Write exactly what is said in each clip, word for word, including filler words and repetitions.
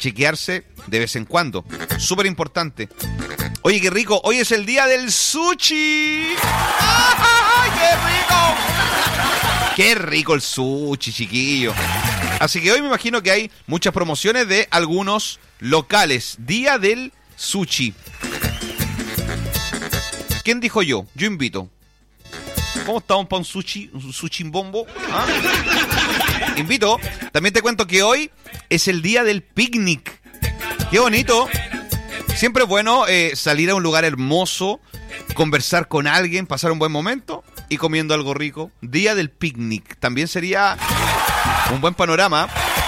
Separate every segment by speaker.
Speaker 1: chequearse de vez en cuando. Súper importante. Oye, qué rico. Hoy es el día del sushi. ¡Ay, qué rico! Qué rico el sushi, chiquillo. Así que hoy me imagino que hay muchas promociones de algunos locales. Día del sushi. ¿Quién dijo yo? Yo invito. ¿Cómo estamos para un sushi? ¿Un sushi bombo? ¿Ah? Invito. También te cuento que hoy es el día del picnic. ¡Qué bonito! Siempre es bueno eh, salir a un lugar hermoso, conversar con alguien, pasar un buen momento y comiendo algo rico. Día del picnic. También sería un buen panorama.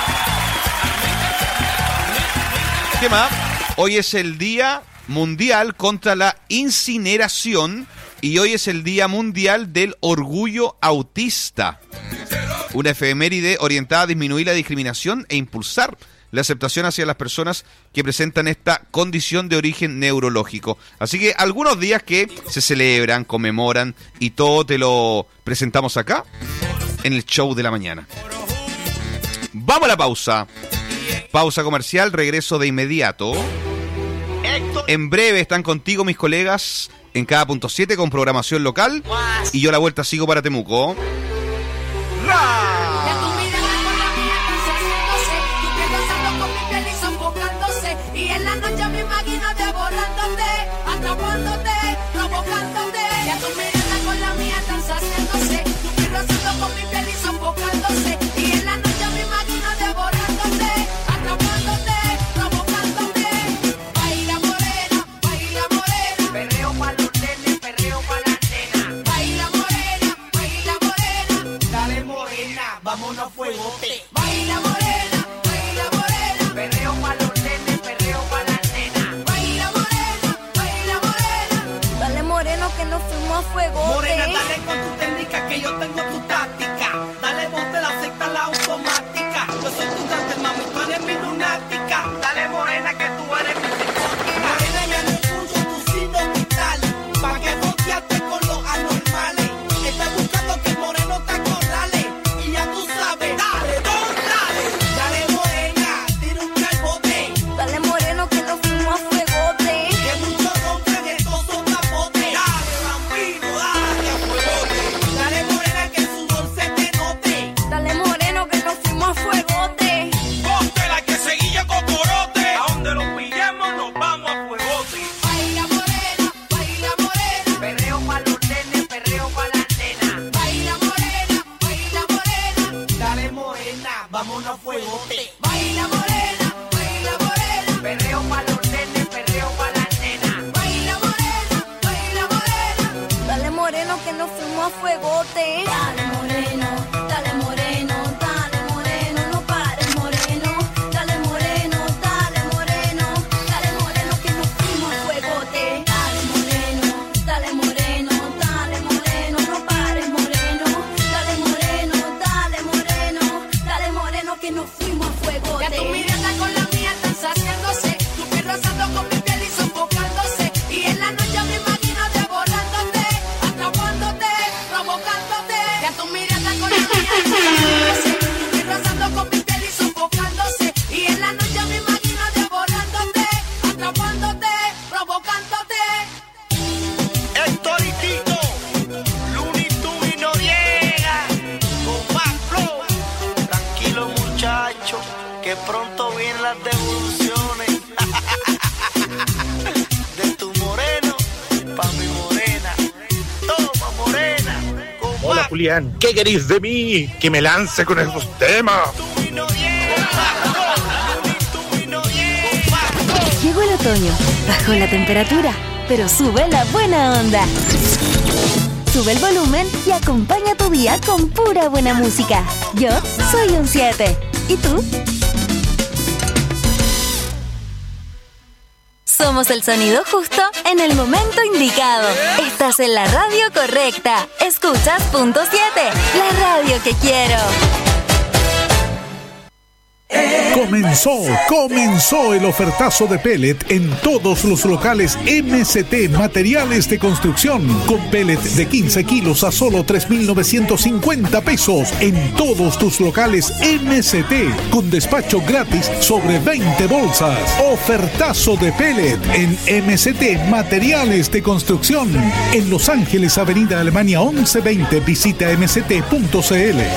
Speaker 1: ¿Qué más? Hoy es el Día Mundial contra la Incineración y hoy es el Día Mundial del Orgullo Autista. Una efeméride orientada a disminuir la discriminación e impulsar la aceptación hacia las personas que presentan esta condición de origen neurológico. Así que algunos días que se celebran, conmemoran y todo te lo presentamos acá en el show de la mañana. Vamos a la pausa. Pausa comercial, regreso de inmediato. En breve están contigo mis colegas en cada punto siete con programación local y yo la vuelta sigo para Temuco. ¡Ra!
Speaker 2: Y en la noche me imagino devorándote, atrapándote, provocándote. Ya tu mirada con la mía están saciándose, tu piel rozando con mi piel y sofocándose. Y en la noche me imagino devorándote, atrapándote, provocándote. Baila morena, baila morena, perreo pa' los nenes, perreo pa' las nenas. Baila morena, baila morena, dale morena, vámonos a fuegote. Baila morena, baila morena, perreo pa' los nenes, perreo pa' las nenas. Baila morena, baila morena, dale moreno que nos fuimos a fuegote.
Speaker 3: Morena, dale con tu técnica que yo tengo tu táctica. Dale bote la secta, la automática. Yo soy tu dante, mami, tú eres mi lunática. Dale morena que tú eres mi psicótica. Morena, ya no escucho tu signo vital, pa' que boteaste con los anormales. Estás buscando que el moreno te acorrale. Y ya tú sabes, dale, don, dale. Dale morena, tira un calbote.
Speaker 2: Dale moreno que nos fuimos a fuegote.
Speaker 3: Que mucho roncan estos son tapotes. Dale bambino, dale a fuegote. Dale morena que el sudor se te note.
Speaker 2: Dale moreno que nos fuimos a fuegote.
Speaker 3: Póntela que seguilla cocorote. A donde los pillemos nos vamos a fuegote.
Speaker 2: Baila morena, baila morena,
Speaker 3: Perreo pa' los nenes, perreo pa' las nenas.
Speaker 2: baila morena, baila morena,
Speaker 3: Dale morena, vámonos a fuegote.
Speaker 2: baila morena, baila morena,
Speaker 3: Perreo pa' los nenes, perreo pa' las nenas.
Speaker 2: baila morena, baila morena. Dale moreno que nos fuimos a fuegote. Dale moreno, dale moreno, dale moreno, no pares moreno. Dale moreno, dale moreno, dale moreno que nos fuimos a fuegote. Dale moreno, dale moreno, dale moreno, no pares moreno. Dale moreno, dale moreno, dale moreno que nos fuimos a fuegote. Ya tu mirada con la mía están saciándose, tu piel rozando con mi piel y sofocándose. Y en la noche me imagino devorándote, atrapándote, provocándote. Ya tu mirada con la mía están saciándose, tu piel rozando con mi piel y sofocándose. Y en la noche me imagino devorándote, atrapándote, provocándote.
Speaker 3: Héctor y Tito, Looney Tunes y Noriega, con más flow. Tranquilo muchacho, que pronto vienen las devoluciones. De tu moreno, pa' mi morena. Toma morena, con
Speaker 4: Hola
Speaker 3: más
Speaker 4: Julián, ¿qué queréis de mí? Que me lance con esos temas.
Speaker 3: Tunes y Noriega. Looney Tunes y Noriega.
Speaker 5: Llegó el otoño, bajó la temperatura, pero sube la buena onda. Sube el volumen y acompaña tu día con pura buena música. Yo soy un siete. ¿Y tú? Somos el sonido justo en el momento indicado. Estás en la radio correcta. Escuchas punto siete, la radio que quiero.
Speaker 6: Comenzó, comenzó el ofertazo de pellet en todos los locales M C T Materiales de Construcción, con pellet de quince kilos a solo tres mil novecientos cincuenta pesos en todos tus locales M C T, con despacho gratis sobre veinte bolsas. Ofertazo de pellet en M C T Materiales de Construcción, en Los Ángeles, Avenida Alemania once veinte. Visita m c t punto c l.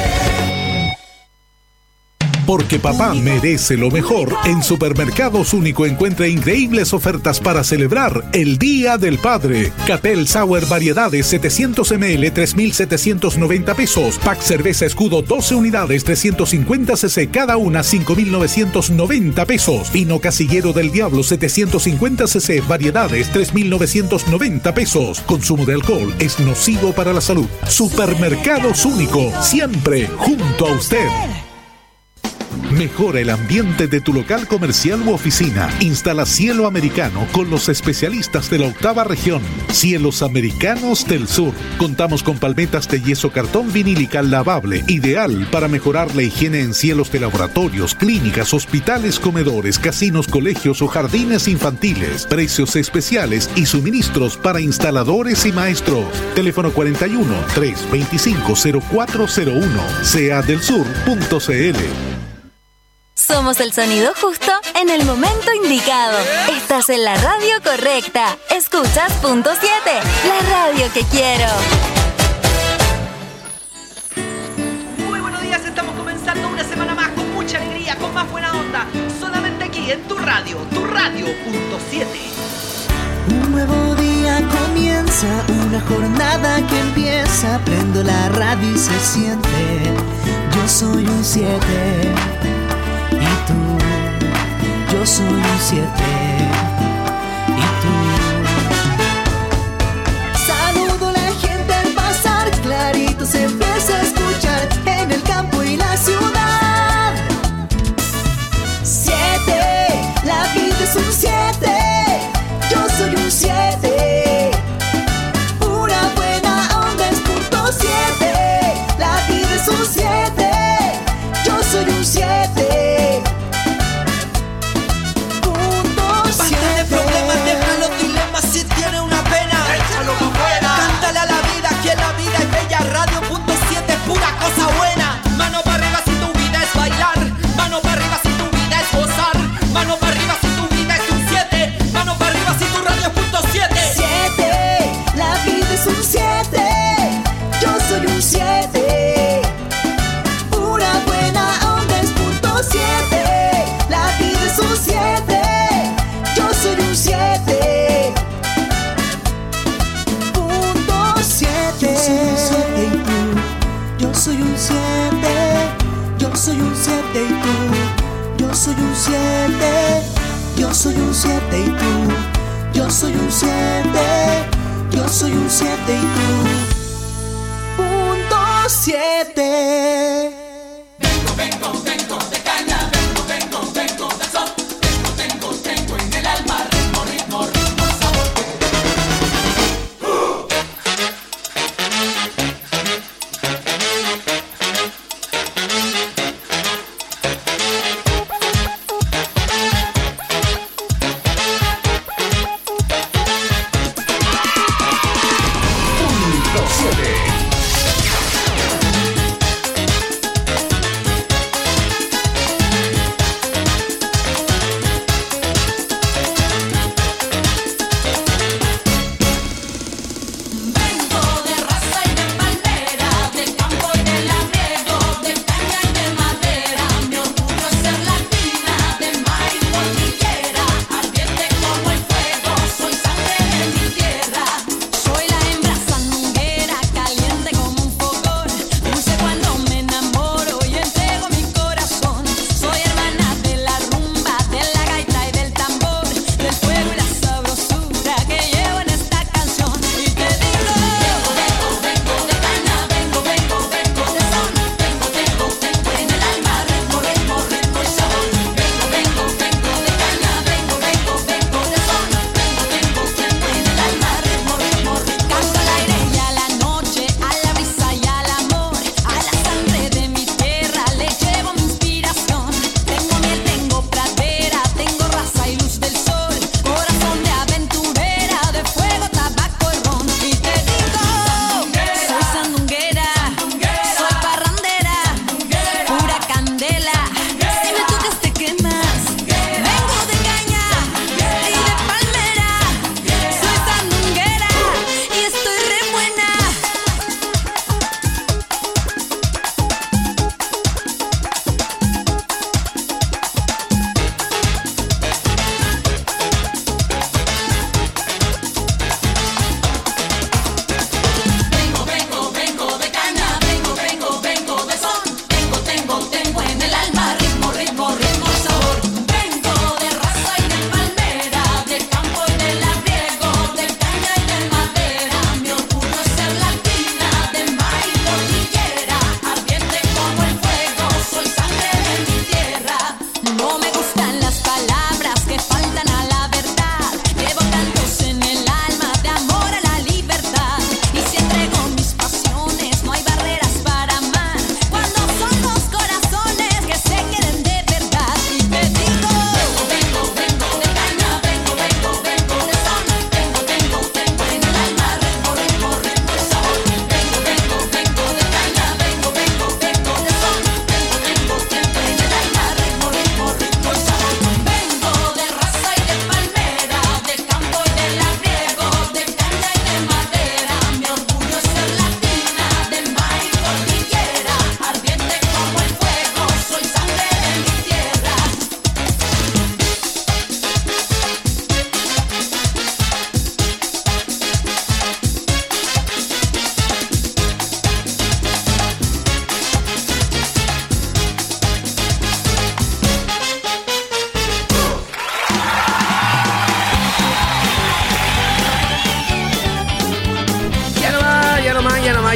Speaker 6: Porque papá merece lo mejor, en Supermercados Único encuentra increíbles ofertas para celebrar el Día del Padre. Capel Sour Variedades setecientos mililitros, tres mil setecientos noventa pesos. Pack Cerveza Escudo doce unidades, trescientos cincuenta centilitros cada una, cinco mil novecientos noventa pesos. Vino Casillero del Diablo setecientos cincuenta centilitros, variedades, tres mil novecientos noventa pesos. Consumo de alcohol es nocivo para la salud. Supermercados Único, siempre junto a usted. Mejora el ambiente de tu local comercial u oficina. Instala Cielo Americano con los especialistas de la octava región. Cielos Americanos del Sur. Contamos con palmetas de yeso cartón vinílica lavable, ideal para mejorar la higiene en cielos de laboratorios, clínicas, hospitales, comedores, casinos, colegios o jardines infantiles. Precios especiales y suministros para instaladores y maestros. Teléfono cuarenta y uno, trescientos veinticinco, cero cuatro cero uno. sea del sur punto c l.
Speaker 5: Somos el sonido justo en el momento indicado. Estás en la radio correcta. Escuchas Punto siete, la radio que quiero.
Speaker 3: Muy buenos días, estamos comenzando una semana más con mucha alegría, con más buena onda. Solamente aquí en tu radio, tu radio Punto siete.
Speaker 7: Un nuevo día comienza, una jornada que empieza. Prendo la radio y se siente. Yo soy un siete. Y tú, yo soy un siete. Y tú. Saludo a la gente al pasar, clarito se empieza a escuchar en el campo y la ciudad. Siete, la vida es un siete. Yo soy un siete. Una buena onda es punto siete. La vida es un siete. Yo soy un siete.
Speaker 3: Si tiene una pena, échalo pa' afuera. Cántale a la vida, que la vida es bella. Radio Punto siete es pura cosa buena. Mano para arriba si tu vida es bailar. Mano para arriba si tu vida es gozar. Mano para arriba si tu vida es un siete. Mano para arriba si tu radio es Punto siete.
Speaker 7: Siete, la vida es un siete. Yo soy un siete. Una buena onda es Punto siete. La vida es un siete. Yo soy un siete. Yo soy un siete, yo soy un siete y tú. Yo soy un siete, yo soy un siete y tú. Yo soy un siete, yo soy un siete y tú. Punto siete.
Speaker 3: Vengo, vengo, vengo de caña. Vengo, vengo, vengo de sol. Vengo, tengo, tengo en el alma. Ritmo, ritmo, ritmo, sabor.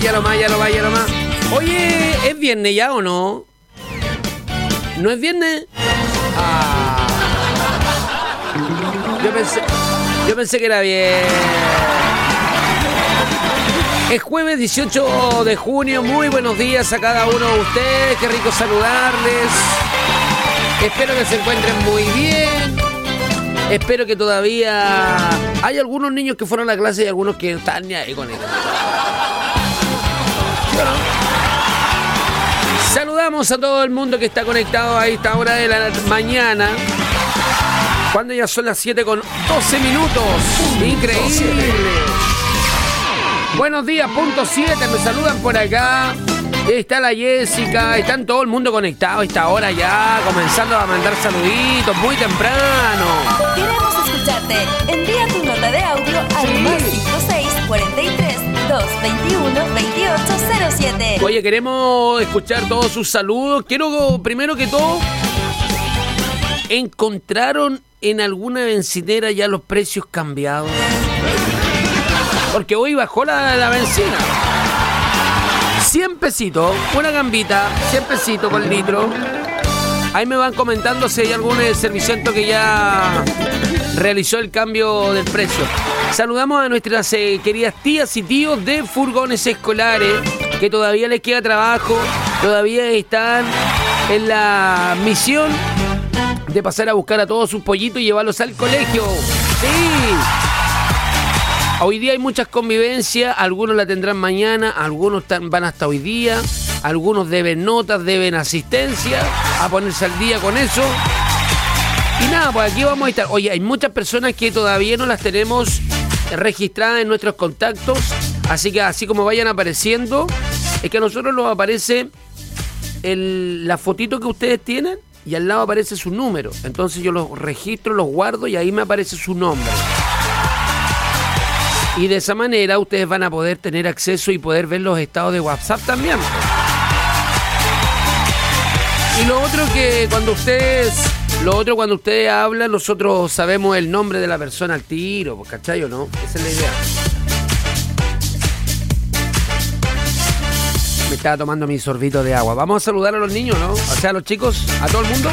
Speaker 8: ya nomás, ya nomás, ya nomás. Oye, ¿es viernes ya o no? ¿No es viernes? Ah. Yo pensé, yo pensé que era bien. Es jueves dieciocho de junio, muy buenos días a cada uno de ustedes, qué rico saludarles. Espero que se encuentren muy bien. Espero que todavía hay algunos niños que fueron a la clase y algunos que están ni ahí con ellos. Bueno. Saludamos a todo el mundo que está conectado a esta hora de la mañana. Cuando ya son las siete con doce minutos. Increíble. Buenos días, punto siete. Me saludan por acá. Está la Jessica. Están todo el mundo conectado a esta hora ya. Comenzando a mandar saluditos muy temprano.
Speaker 5: Queremos escucharte. Envía tu nota de audio al más cinco seis cuatro tres dos veintiuno veintiocho cero siete.
Speaker 8: Oye, queremos escuchar todos sus saludos. Quiero, primero que todo, ¿encontraron en alguna bencinera ya los precios cambiados? Porque hoy bajó la, la benzina. cien pesitos, una gambita, cien pesitos por litro. Ahí me van comentando si hay algún servicento que ya realizó el cambio del precio. Saludamos a nuestras eh, queridas tías y tíos de furgones escolares, que todavía les queda trabajo, todavía están en la misión de pasar a buscar a todos sus pollitos y llevarlos al colegio. Sí. Hoy día hay muchas convivencias, algunos la tendrán mañana, algunos tan, van hasta hoy día, algunos deben notas, deben asistencia, a ponerse al día con eso. Y nada, pues aquí vamos a estar. Oye, hay muchas personas que todavía no las tenemos registradas en nuestros contactos, así que así como vayan apareciendo, es que a nosotros nos aparece el, la fotito que ustedes tienen y al lado aparece su número. Entonces yo los registro, los guardo y ahí me aparece su nombre. Y de esa manera ustedes van a poder tener acceso y poder ver los estados de WhatsApp también. Y lo otro que cuando ustedes, lo otro cuando ustedes hablan, nosotros sabemos el nombre de la persona al tiro, ¿cachai o no? Esa es la idea. Me estaba tomando mi sorbito de agua. Vamos a saludar a los niños, ¿no? O sea, a los chicos, a todo el mundo.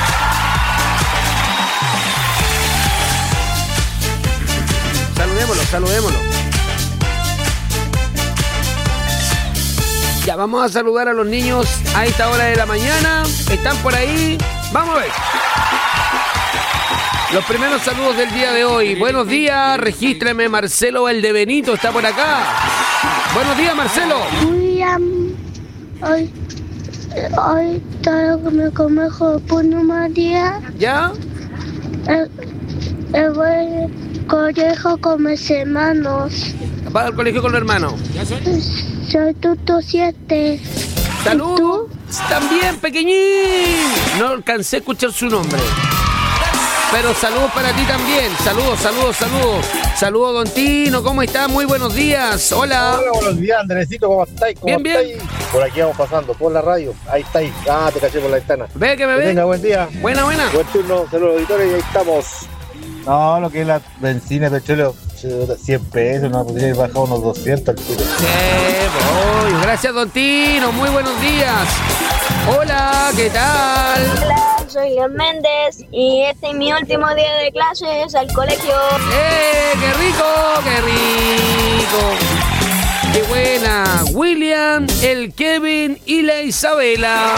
Speaker 8: Saludémoslo, saludémoslo. Ya, vamos a saludar a los niños a esta hora de la mañana. Están por ahí. Vamos a ver. Los primeros saludos del día de hoy. Buenos días, regístreme. Marcelo, el de Benito, está por acá. Buenos días, Marcelo.
Speaker 9: William, hoy, hoy todo lo que me comejo por María.
Speaker 8: ¿Ya?
Speaker 9: El, el buen colegio con mis hermanos.
Speaker 8: ¿Vas al colegio con los hermanos?
Speaker 9: Soy Tuto siete.
Speaker 8: ¡Saludos! También, pequeñín. No alcancé a escuchar su nombre. Pero saludos para ti también. Saludos, saludos, saludos. Saludos, don Tino. ¿Cómo está? Muy buenos días. Hola.
Speaker 10: Hola, buenos días, Andresito. ¿Cómo estáis? ¿Cómo
Speaker 8: bien, bien.
Speaker 10: estáis? Por aquí vamos pasando, por la radio. Ahí estáis. Ah, te caché por la ventana.
Speaker 8: Ve que me
Speaker 10: que
Speaker 8: ve.
Speaker 10: Venga, buen día.
Speaker 8: Buena, buena.
Speaker 10: Buen turno. Saludos, auditores. Y ahí estamos. No, lo que es la benzina, petróleo, cien pesos. No, podría ir bajado unos doscientos al tiro.
Speaker 8: Sí, voy. Gracias, don Tino. Muy buenos días. Hola, ¿qué tal?
Speaker 9: Hola, soy León Méndez y este es mi último día de clases al colegio.
Speaker 8: ¡Eh, qué rico, qué rico! ¡Qué buena! William, el Kevin y la Isabela.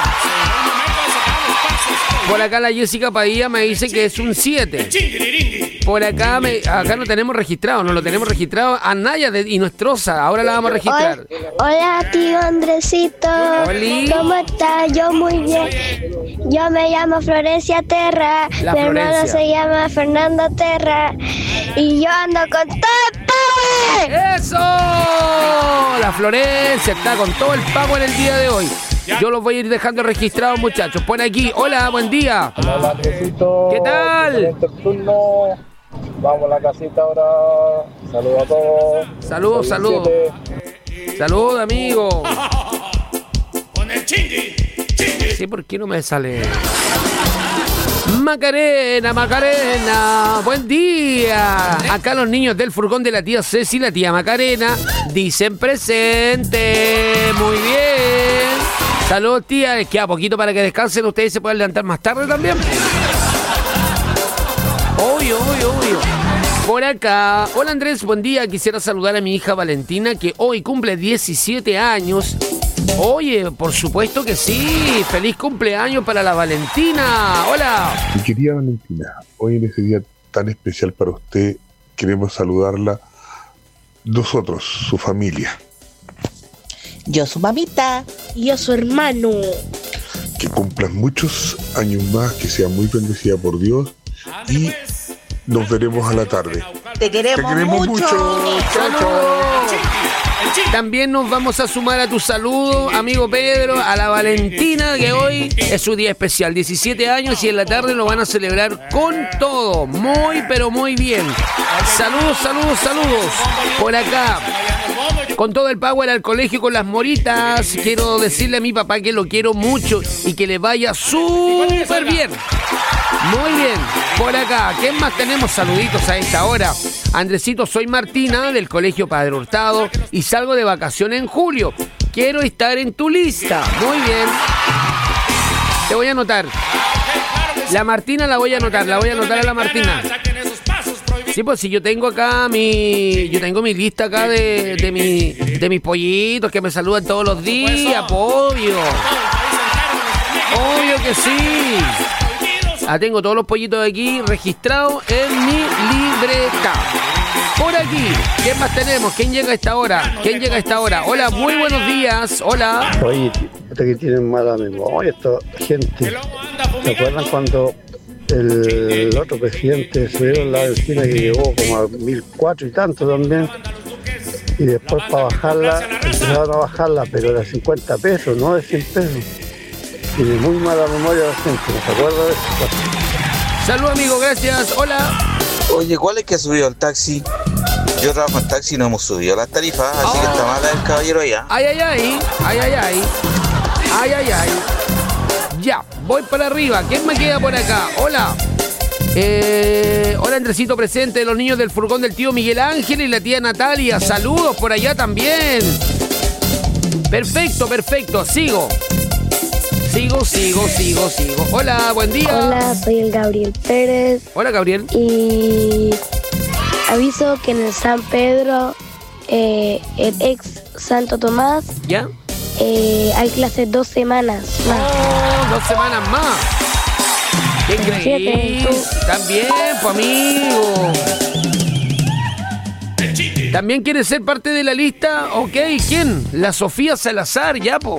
Speaker 8: Por acá la Jessica Padilla me dice que es un siete. Por acá me, acá no tenemos registrado, no lo tenemos registrado a Naya de Inostrosa. Ahora la vamos a registrar.
Speaker 9: Hola, tío Andresito.
Speaker 8: Oli.
Speaker 9: ¿Cómo estás? Yo muy bien. Yo me llamo Florencia Terra.
Speaker 8: La
Speaker 9: Mi
Speaker 8: Florencia.
Speaker 9: hermano se llama Fernando Terra. Y yo ando con todo el power.
Speaker 8: ¡Eso! La Florencia está con todo el pago en el día de hoy. Yo los voy a ir dejando registrados, muchachos. Pon aquí. Hola, buen día.
Speaker 10: Hola, Andresito.
Speaker 8: ¿Qué tal?
Speaker 10: Turno. Vamos a la casita ahora. Saludos a todos.
Speaker 8: Saludos, saludos. Saludos, amigo.
Speaker 11: Con el chingui, chingui.
Speaker 8: Sí, ¿por qué no me sale? Macarena, Macarena, buen día. Acá los niños del furgón de la tía Ceci y la tía Macarena dicen presente. Muy bien. Saludos, tía. Les queda poquito para que descansen. Ustedes se pueden levantar más tarde también. Obvio, obvio, obvio. Por acá. Hola, Andrés, buen día. Quisiera saludar a mi hija Valentina, que hoy cumple diecisiete años. Oye, por supuesto que sí. Feliz cumpleaños para la Valentina. Hola.
Speaker 11: Mi querida Valentina, hoy en este día tan especial para usted, queremos saludarla nosotros, su familia.
Speaker 12: Yo su mamita.
Speaker 9: Y yo su hermano.
Speaker 11: Que cumplan muchos años más, que sea muy bendecida por Dios y nos veremos a la tarde.
Speaker 12: Te queremos,
Speaker 11: Te queremos mucho.
Speaker 12: mucho.
Speaker 11: Chao, chao.
Speaker 8: También nos vamos a sumar a tu saludo, amigo Pedro, a la Valentina, que hoy es su día especial, diecisiete años, y en la tarde lo van a celebrar con todo, muy pero muy bien. Saludos, saludos, saludos. Por acá, con todo el power al colegio con las moritas, quiero decirle a mi papá que lo quiero mucho y que le vaya súper bien. Muy bien, por acá, ¿qué más tenemos? Saluditos a esta hora. Andresito, soy Martina del Colegio Padre Hurtado y salgo de vacaciones en julio. Quiero estar en tu lista. Muy bien. Te voy a anotar. La Martina la voy a anotar, la voy a anotar a la Martina. Sí, pues si yo tengo acá mi... Yo tengo mi lista acá de, de, mi, de mis pollitos que me saludan todos los días, obvio. Obvio que sí. Ah, tengo todos los pollitos de aquí registrados en mi libreta. Por aquí, ¿quién más tenemos? ¿Quién llega a esta hora? ¿Quién llega a esta hora? Hola, muy buenos días. Hola.
Speaker 13: Oye, hasta que tienen mala memoria esta gente. ¿Se acuerdan cuando el, el otro presidente subieron la benzina que llegó como a mil cuatro y tanto también? Y después para bajarla, empezaron a bajarla, pero era cincuenta pesos, no de cien pesos. Tiene muy mala memoria la gente, ¿no se acuerda de eso?
Speaker 8: Salud, amigo, gracias. Hola.
Speaker 14: Oye, ¿cuál es que ha subido el taxi? Yo trabajo en taxi y no hemos subido las tarifas, así oh. que está mala el caballero allá.
Speaker 8: Ay, ay, ay, ay, ay, ay. Ay, ay, ay. Ya, voy para arriba. ¿Quién me queda por acá? Hola. Eh, hola, Andresito presente, los niños del furgón del tío Miguel Ángel y la tía Natalia. Saludos por allá también. Perfecto, perfecto. Sigo. Sigo, sigo, sigo, sigo. Hola, buen día.
Speaker 9: Hola, soy el Gabriel Pérez.
Speaker 8: Hola, Gabriel.
Speaker 9: Y aviso que en el San Pedro, eh, el ex Santo Tomás,
Speaker 8: ¿ya?
Speaker 9: Eh, hay clases dos semanas más.
Speaker 8: Oh, dos semanas más. ¿Qué crees? También, pues, amigo. ¿También quieres ser parte de la lista? Ok, ¿quién? La Sofía Salazar, ya, po.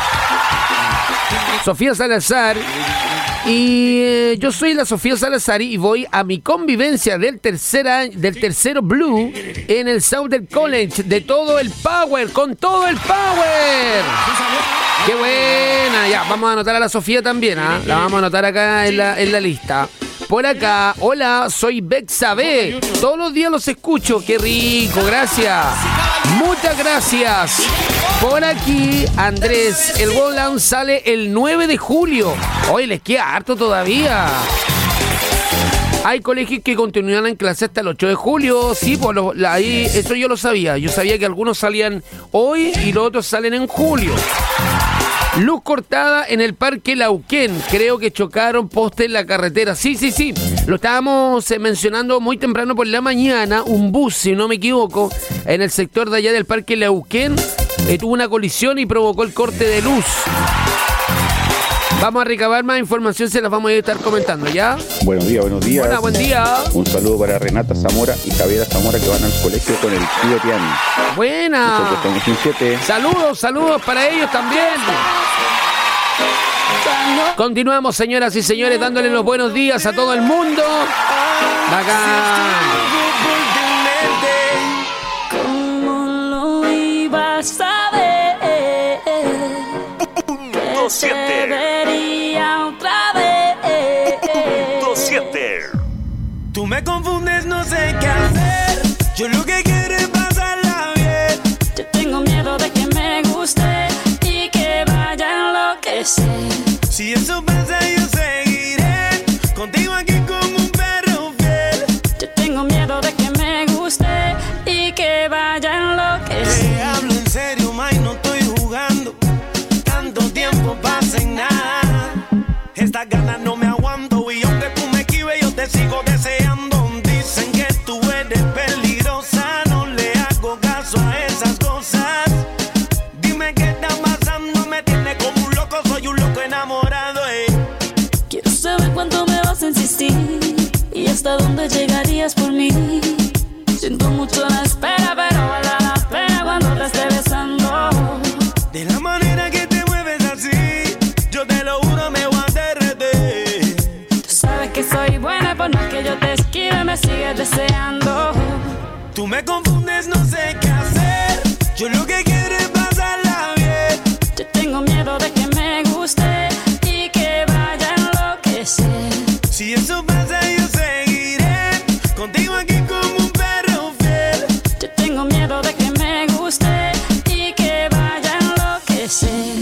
Speaker 8: Sofía Salazar. Y eh, yo soy la Sofía Salazar y voy a mi convivencia del tercer año, del tercero Blue en el Southern College de todo el power, con todo el power. ¡Qué buena! Ya, vamos a anotar a la Sofía también, ¿ah? ¿eh? La vamos a anotar acá en la, en la lista. Por acá, hola, soy Bexabe. Todos los días los escucho. ¡Qué rico! Gracias. Muchas gracias. Por aquí, Andrés, el Wonland sale el nueve de julio. Hoy les queda harto todavía. Hay colegios que continúan en clase hasta el ocho de julio. Sí, pues lo, la, ahí, eso yo lo sabía. Yo sabía que algunos salían hoy y los otros salen en julio. Luz cortada en el Parque Lauquén. Creo que chocaron postes en la carretera. Sí, sí, sí. Lo estábamos eh, mencionando muy temprano por la mañana. Un bus, si no me equivoco, en el sector de allá del Parque Lauquén, eh, tuvo una colisión y provocó el corte de luz. Vamos a recabar más información, se las vamos a estar comentando, ¿ya?
Speaker 15: Buenos días, buenos días.
Speaker 8: Hola, buen día.
Speaker 15: Un saludo para Renata Zamora y Javiera Zamora, que van al colegio con el tío Tiani.
Speaker 8: Buena.
Speaker 15: Nosotros estamos en siete.
Speaker 8: Saludos, saludos para ellos también. Continuamos, señoras y señores, dándole los buenos días a todo el mundo. Bacán.
Speaker 16: ¿Cómo lo ibas a ver?
Speaker 4: siete.
Speaker 16: Vería otra vez.
Speaker 4: siete.
Speaker 3: Tú me confundes, no sé qué hacer. Yo lo que quiero es pasarla bien.
Speaker 16: Yo tengo miedo de que me guste y que vaya a enloquecer.
Speaker 3: Si eso pasa, yo seguiré sigo deseando. Dicen que tú eres peligrosa, no le hago caso a esas cosas. Dime qué está pasando, me tiene como un loco, soy un loco enamorado, eh.
Speaker 16: Quiero saber cuánto me vas a insistir y hasta dónde llegarías por mí. Siento mucho la espera, pero vale la pena cuando te esté besando.
Speaker 3: De la manera que te mueves así, yo te lo juro me voy a derretir.
Speaker 16: Tú sabes que soy buena, por más que yo te esquive, me sigues deseando.
Speaker 3: Tú me confundes, no sé qué hacer. Yo lo que quiero es pasarla bien.
Speaker 16: Yo tengo miedo de que me guste y que vaya a enloquecer.
Speaker 3: Si eso pasa, yo seguiré contigo aquí como un perro fiel.
Speaker 16: Yo tengo miedo de que me guste y que vaya a enloquecer.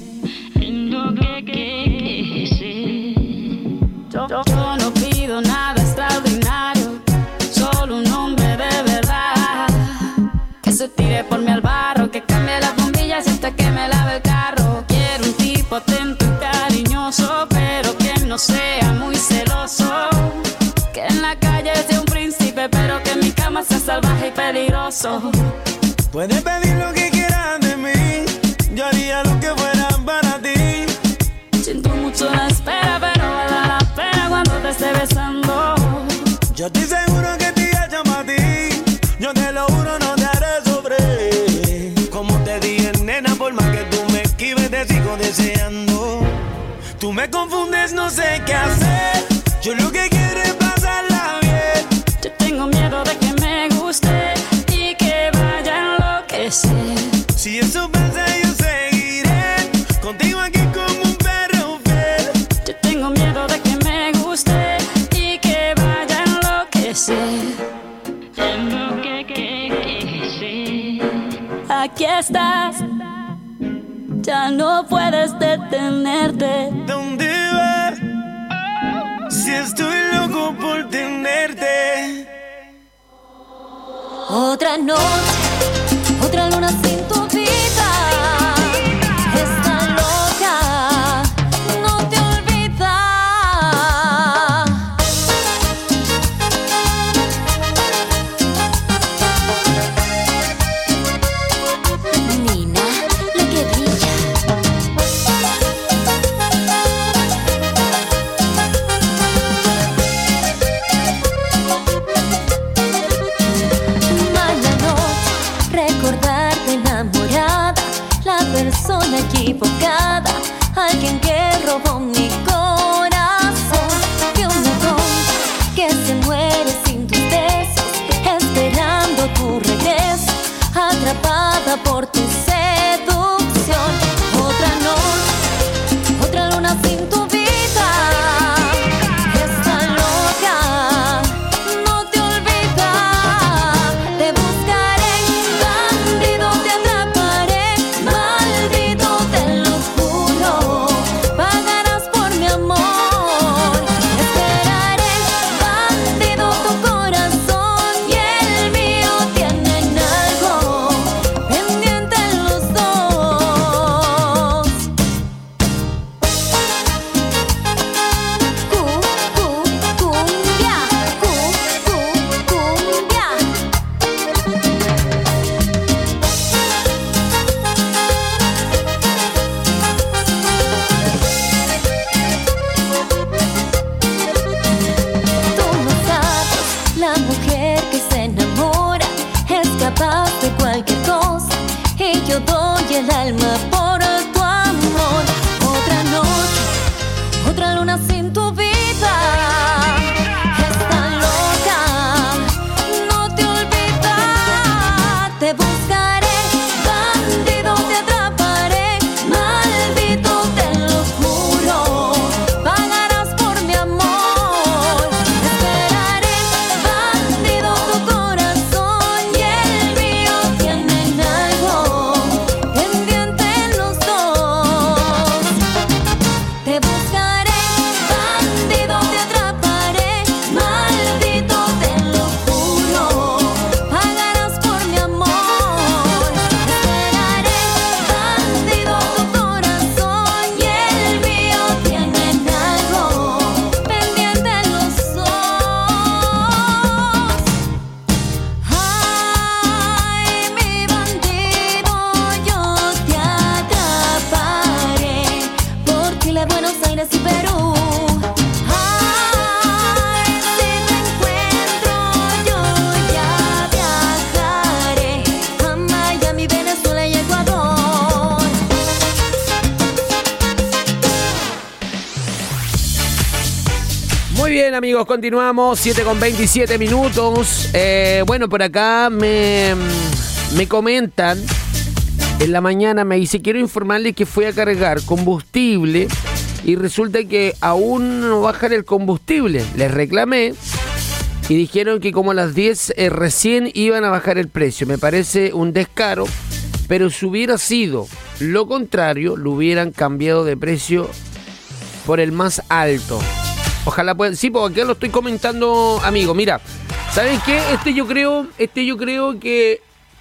Speaker 16: Yo, yo, yo no pido nada extraordinario, solo un hombre de verdad que se tire por mí al barro, que cambie las bombillas hasta que me lave el carro. Quiero un tipo atento y cariñoso, pero que no sea muy celoso, que en la calle sea un príncipe, pero que en mi cama sea salvaje y peligroso.
Speaker 3: Puedes pedir lo que quieras de mí, yo haría lo que fuera para ti.
Speaker 16: Siento mucho la espera, pero vale la pena cuando te esté besando.
Speaker 3: Yo estoy seguro que te llamo a ti, yo te lo juro no te haré sobre. Como te dije, nena, por más que tú me esquives te sigo deseando. Tú me confundes, no sé qué hacer, yo lo que quiero es pasarla bien.
Speaker 16: Yo tengo miedo de que me guste y que vaya a enloquecer.
Speaker 3: Si eso pasa, yo seguiré contigo aquí como un perro fiel.
Speaker 16: Yo tengo miedo de que me guste y que vaya a enloquecer. Aquí estás, ya no puedes detenerte.
Speaker 3: ¿Dónde vas? Si estoy loco por tenerte.
Speaker 2: Otra noche, otra luna sin tu vida. Está loca, no te olvida.
Speaker 5: Nina, la que brilla.
Speaker 2: Mala noche,
Speaker 8: Bien, amigos, continuamos. siete con veintisiete minutos. Eh, bueno, por acá me, me comentan. En la mañana me dice, quiero informarles que fui a cargar combustible y resulta que aún no bajan el combustible. Les reclamé y dijeron que como a las diez eh, recién iban a bajar el precio. Me parece un descaro, pero si hubiera sido lo contrario, lo hubieran cambiado de precio por el más alto. Ojalá puedan... Sí, porque acá lo estoy comentando, amigo. Mira, ¿saben qué? Este yo creo, este yo creo que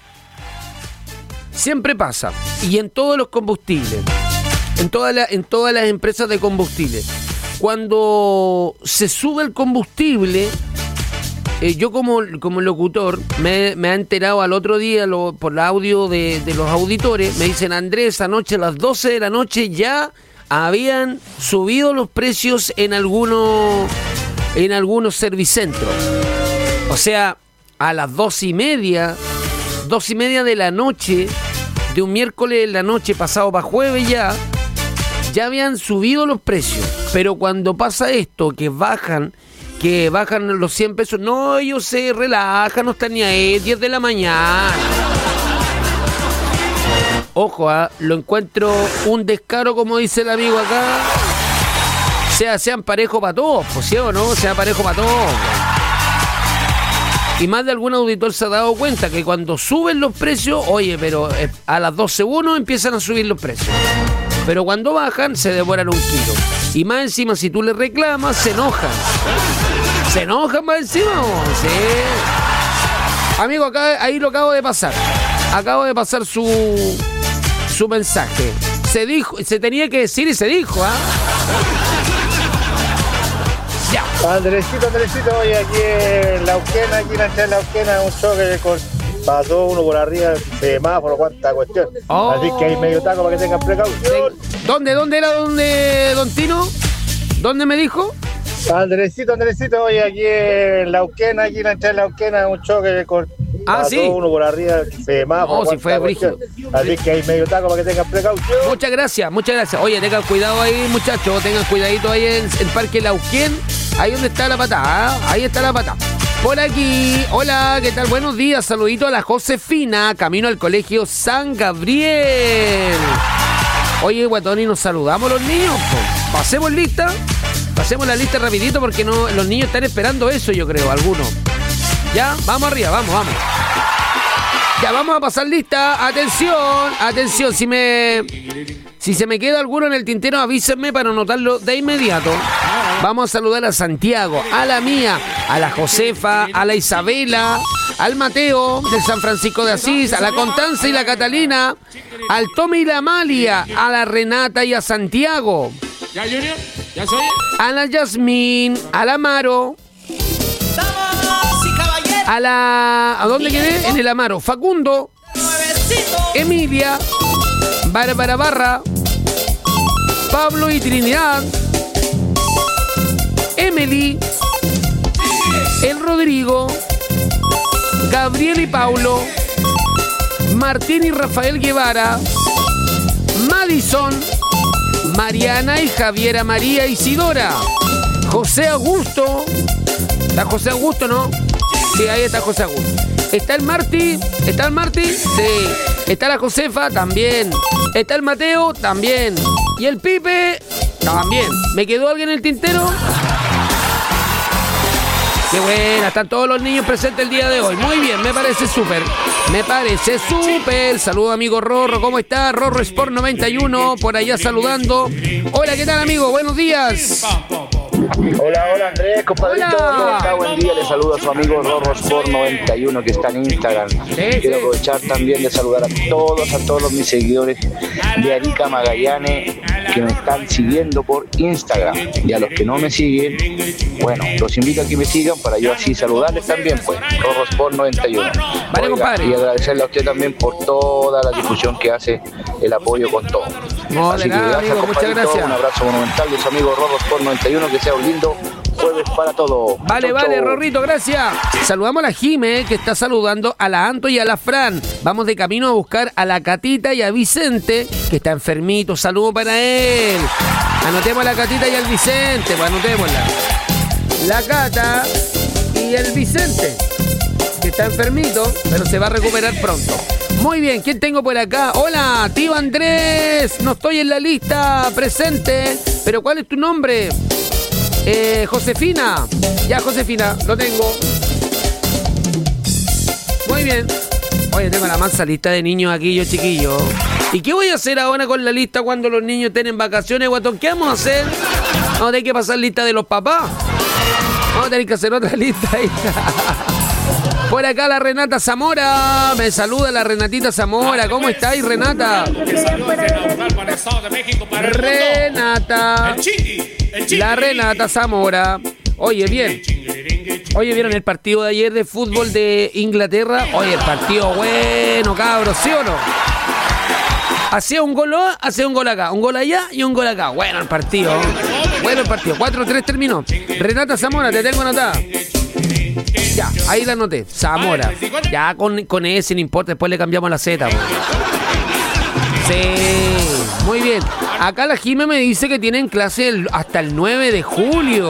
Speaker 8: siempre pasa. Y en todos los combustibles, en, toda la, en todas las empresas de combustible, cuando se sube el combustible, eh, yo como, como locutor me, me he enterado al otro día lo, por el audio de, de los auditores, me dicen, Andrés, anoche a las doce de la noche ya habían subido los precios en algunos en algunos servicentros. O sea, a las dos y media, dos y media de la noche, de un miércoles en la noche pasado para jueves ya, ya habían subido los precios. Pero cuando pasa esto, que bajan, que bajan los cien pesos, no, ellos se relajan, no están ni ahí, diez de la mañana. Ojo, ¿eh? Lo encuentro un descaro, como dice el amigo acá. Sea, sean parejo para todos, pues sí o no, sea parejo para todos. Y más de algún auditor se ha dado cuenta que cuando suben los precios, oye, pero a las doce uno empiezan a subir los precios. Pero cuando bajan, se devoran un kilo. Y más encima, si tú le reclamas, se enojan. Se enojan más encima, sí. Amigo, acá, ahí lo acabo de pasar. Acabo de pasar su... su mensaje. Se dijo, se tenía que decir y se dijo, ¿ah? ¿eh? Ya.
Speaker 10: Andresito, Andresito, hoy aquí en Lauquena, aquí en la entrada de Lauquena, un choque con... pasó uno por arriba, semáforo, cuánta cuestión. Oh. Así que hay medio taco para que tengan precaución.
Speaker 8: ¿Dónde, dónde era donde, don Tino? ¿Dónde me dijo?
Speaker 10: Andresito, Andresito, hoy aquí en Lauquena, aquí en la entrada de Lauquena, un choque con...
Speaker 8: Ah,
Speaker 10: pasó
Speaker 8: sí.
Speaker 10: uno por arriba, semáforo.
Speaker 8: No, si fue brígido.
Speaker 10: Así que hay medio taco para que tengan precaución.
Speaker 8: Muchas gracias, muchas gracias. Oye, tengan cuidado ahí, muchachos. Tengan cuidadito ahí en el Parque Lauquén. Ahí donde está la patada, ¿eh? Ahí está la patada. Por aquí, hola, ¿qué tal? Buenos días, saludito a la Josefina, camino al colegio San Gabriel. Oye, guatón, y nos saludamos los niños, po. Pasemos lista, pasemos la lista rapidito porque no, los niños están esperando eso, yo creo, algunos. Ya, vamos arriba, vamos, vamos. Ya, vamos a pasar lista. Atención, atención, si me... Si se me queda alguno en el tintero, avísenme para anotarlo de inmediato. Vamos a saludar a Santiago, a la mía, a la Josefa, a la Isabela, al Mateo de San Francisco de Asís, a la Constanza y la Catalina, al Tommy y la Amalia, a la Renata y a Santiago.
Speaker 17: ¿Ya, Junior? ¿Ya soy?
Speaker 8: A la Yasmín, a la Amaro. A la... ¿A dónde quedé? En el Amaro. Facundo, Emilia, Bárbara Barra, Pablo y Trinidad, Emily, el Rodrigo, Gabriel y Paulo, Martín y Rafael Guevara, Madison, Mariana y Javiera María Isidora, José Augusto. ¿Está José Augusto, no? Sí, ahí está José Augusto. ¿Está el Martí? ¿Está el Martí? Sí. ¿Está la Josefa? También. ¿Está el Mateo? También. ¿Y el Pipe? También. ¿Me quedó alguien en el tintero? Qué buena, están todos los niños presentes el día de hoy. Muy bien, me parece súper. Me parece súper. Saludos, amigo Rorro. ¿Cómo está? Rorro Sport noventa y uno, por allá saludando. Hola, ¿qué tal, amigo? Buenos días.
Speaker 18: Hola, hola Andrés, compadrito. ¿Cómo está? Buen día, le saludo a su amigo Rorro Sport noventa y uno que está en Instagram.
Speaker 8: Sí,
Speaker 18: Quiero
Speaker 8: sí.
Speaker 18: aprovechar también de saludar a todos, a todos mis seguidores de Arica Magallanes que me están siguiendo por Instagram. Y a los que no me siguen, bueno, los invito a que me sigan para yo así saludarles también, pues. Rorro Sport noventa y uno.
Speaker 8: Vale,
Speaker 18: Oiga,
Speaker 8: compadre.
Speaker 18: y agradecerle a usted también por toda la difusión que hace, el apoyo con todo.
Speaker 8: No,
Speaker 18: Así
Speaker 8: de
Speaker 18: que
Speaker 8: nada,
Speaker 18: gracias,
Speaker 8: amigo, muchas
Speaker 18: compadrito.
Speaker 8: gracias.
Speaker 18: Un abrazo monumental de su amigo Rorro Sport noventa y uno. Que sea un lindo jueves para todos.
Speaker 8: Vale,
Speaker 18: Chau,
Speaker 8: vale,
Speaker 18: chau.
Speaker 8: Rorrito, gracias. Saludamos a la Jime, que está saludando a la Anto y a la Fran. Vamos de camino a buscar a la Catita y a Vicente, que está enfermito. Saludo para él. Anotemos a la Catita y al Vicente, pues anotémosla. la Cata y el Vicente, que está enfermito, pero se va a recuperar pronto. Muy bien, ¿quién tengo por acá? Hola, tío Andrés, no estoy en la lista presente, pero ¿cuál es tu nombre? Eh, Josefina. Ya, Josefina, lo tengo. Muy bien. Oye, tengo la mansa lista de niños aquí, yo chiquillo. ¿Y qué voy a hacer ahora con la lista cuando los niños tienen vacaciones, guatón? ¿Qué vamos a hacer? Vamos a tener que pasar lista de los papás. Vamos a tener que hacer otra lista ahí. Por acá la Renata Zamora. Me saluda la Renatita Zamora. ¿Cómo estáis, Renata? Renata. La Renata Zamora. Oye, bien. Oye, ¿vieron el partido de ayer de fútbol de Inglaterra? Oye, el partido bueno, cabros, ¿sí o no? Hacía un gol, hacía un gol acá, un gol allá y un gol acá. Bueno el partido. Bueno el partido. cuatro tres terminó. Renata Zamora, te tengo anotada. Ya, ahí la anoté. Zamora. Ya con, con ese no importa, después le cambiamos la Z. Bro. Sí, muy bien. Acá la Jime me dice que tienen clase el, hasta el nueve de julio.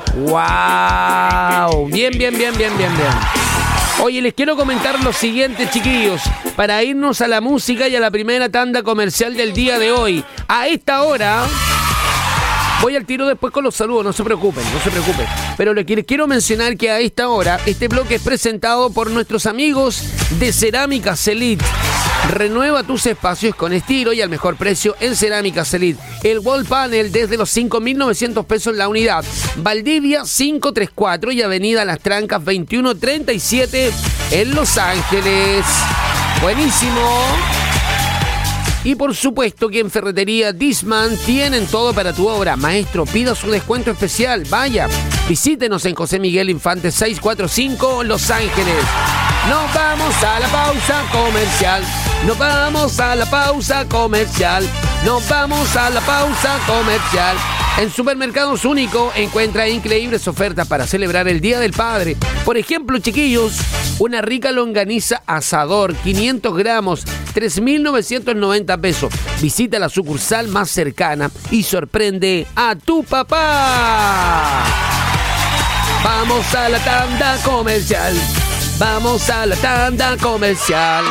Speaker 8: ¡Wow! Bien, bien, bien, bien, bien, bien. Oye, les quiero comentar lo siguiente, chiquillos, para irnos a la música y a la primera tanda comercial del día de hoy. A esta hora... Voy al tiro después con los saludos, no se preocupen, no se preocupen. Pero les quiero mencionar que a esta hora este bloque es presentado por nuestros amigos de Cerámicas Elite. Renueva tus espacios con estilo y al mejor precio en Cerámicas Elite. El wall panel desde los cinco mil novecientos pesos la unidad. Valdivia quinientos treinta y cuatro y Avenida Las Trancas veintiuno treinta y siete en Los Ángeles. Buenísimo. Y por supuesto que en Ferretería Disman tienen todo para tu obra. Maestro, pida su descuento especial. Vaya, visítenos en José Miguel Infante seiscientos cuarenta y cinco, Los Ángeles. Nos vamos a la pausa comercial. Nos vamos a la pausa comercial. Nos vamos a la pausa comercial. En Supermercados Único encuentra increíbles ofertas para celebrar el Día del Padre. Por ejemplo, chiquillos, una rica longaniza asador, quinientos gramos, tres mil novecientos noventa pesos. Visita la sucursal más cercana y sorprende a tu papá. Vamos a la tanda comercial. Vamos a la tanda comercial.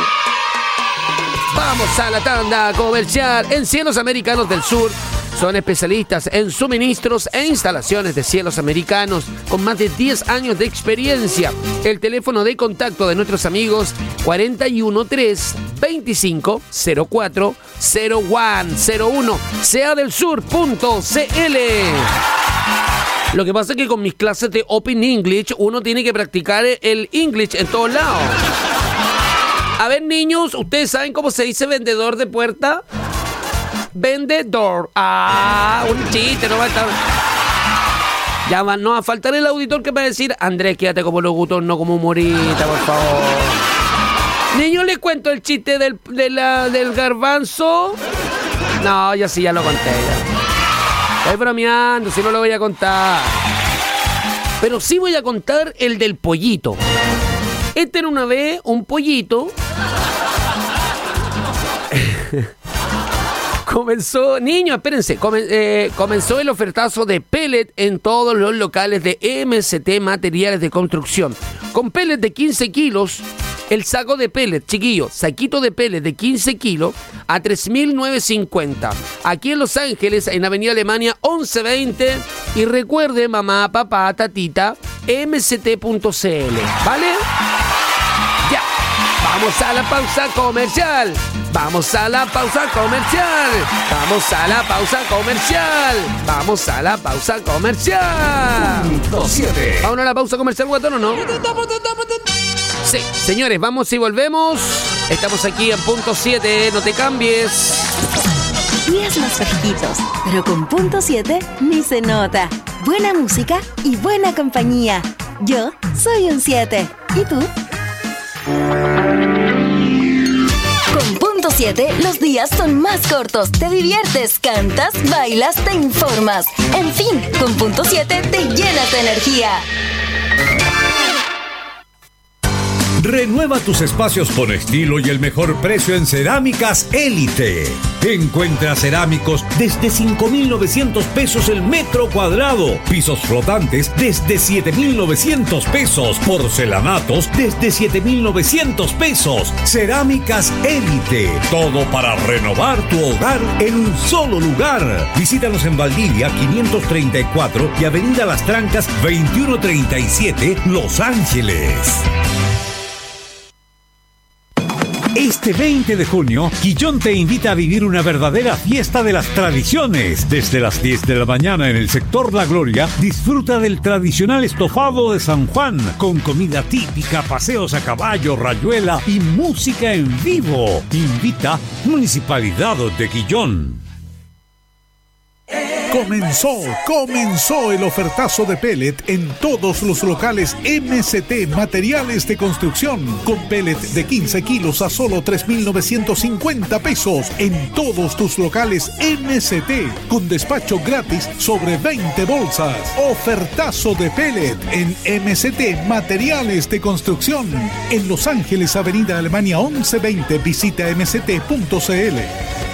Speaker 8: Vamos a la tanda comercial. En Cielos Americanos del Sur son especialistas en suministros e instalaciones de cielos americanos con más de diez años de experiencia. El teléfono de contacto de nuestros amigos cuarenta y uno tres veinticinco cero cuatro cero uno sea del sur punto c l. Lo que pasa es que con mis clases de Open English uno tiene que practicar el English en todos lados. A ver, niños, ¿ustedes saben cómo se dice vendedor de puerta? Vendedor. Ah, un chiste, no va a estar. Ya va, no va a faltar el auditor que va a decir: Andrés, quédate como locutor, no como humorista, por favor. Niños, les cuento el chiste del, de la, del garbanzo. No, ya sí, ya lo conté. Ya. Estoy bromeando, si no lo voy a contar. Pero sí voy a contar el del pollito. Este era una vez un pollito. Comenzó, niños, espérense, comen, eh, comenzó el ofertazo de pellet en todos los locales de M S T Materiales de Construcción. Con pellet de quince kilos, el saco de pellet, chiquillos, saquito de pellet de quince kilos a tres mil novecientos cincuenta. Aquí en Los Ángeles, en Avenida Alemania once veinte. Y recuerde, mamá, papá, tatita, M S T punto c l, ¿vale? Ya, vamos a la pausa comercial. Vamos a la pausa comercial. Vamos a la pausa comercial. Vamos a la pausa comercial. Punto siete. ¿Vamos a la pausa comercial, guatón, o no? Sí, señores, vamos y volvemos. Estamos aquí en punto siete, no te cambies.
Speaker 5: Días más fresquitos, pero con punto siete ni se nota. Buena música y buena compañía. Yo soy un siete. ¿Y tú? Con punto siete, los días son más cortos. Te diviertes, cantas, bailas, te informas. En fin, con punto siete te llenas de energía.
Speaker 19: Renueva tus espacios con estilo y el mejor precio en Cerámicas Élite. Encuentra cerámicos desde cinco mil novecientos pesos el metro cuadrado. Pisos flotantes desde siete mil novecientos pesos. Porcelanatos desde siete mil novecientos pesos. Cerámicas Élite. Todo para renovar tu hogar en un solo lugar. Visítanos en Valdivia quinientos treinta y cuatro y Avenida Las Trancas veintiuno treinta y siete, Los Ángeles. Este veinte de junio, Quillón te invita a vivir una verdadera fiesta de las tradiciones. Desde las diez de la mañana en el sector La Gloria, disfruta del tradicional estofado de San Juan, con comida típica, paseos a caballo, rayuela y música en vivo. Invita Municipalidad de Quillón.
Speaker 6: Comenzó, comenzó el ofertazo de pellet en todos los locales M C T Materiales de Construcción, con pellet de quince kilos a solo tres mil novecientos cincuenta pesos en todos tus locales M C T, con despacho gratis sobre veinte bolsas. Ofertazo de pellet en M C T Materiales de Construcción, en Los Ángeles, Avenida Alemania once veinte. Visita m c t punto c l.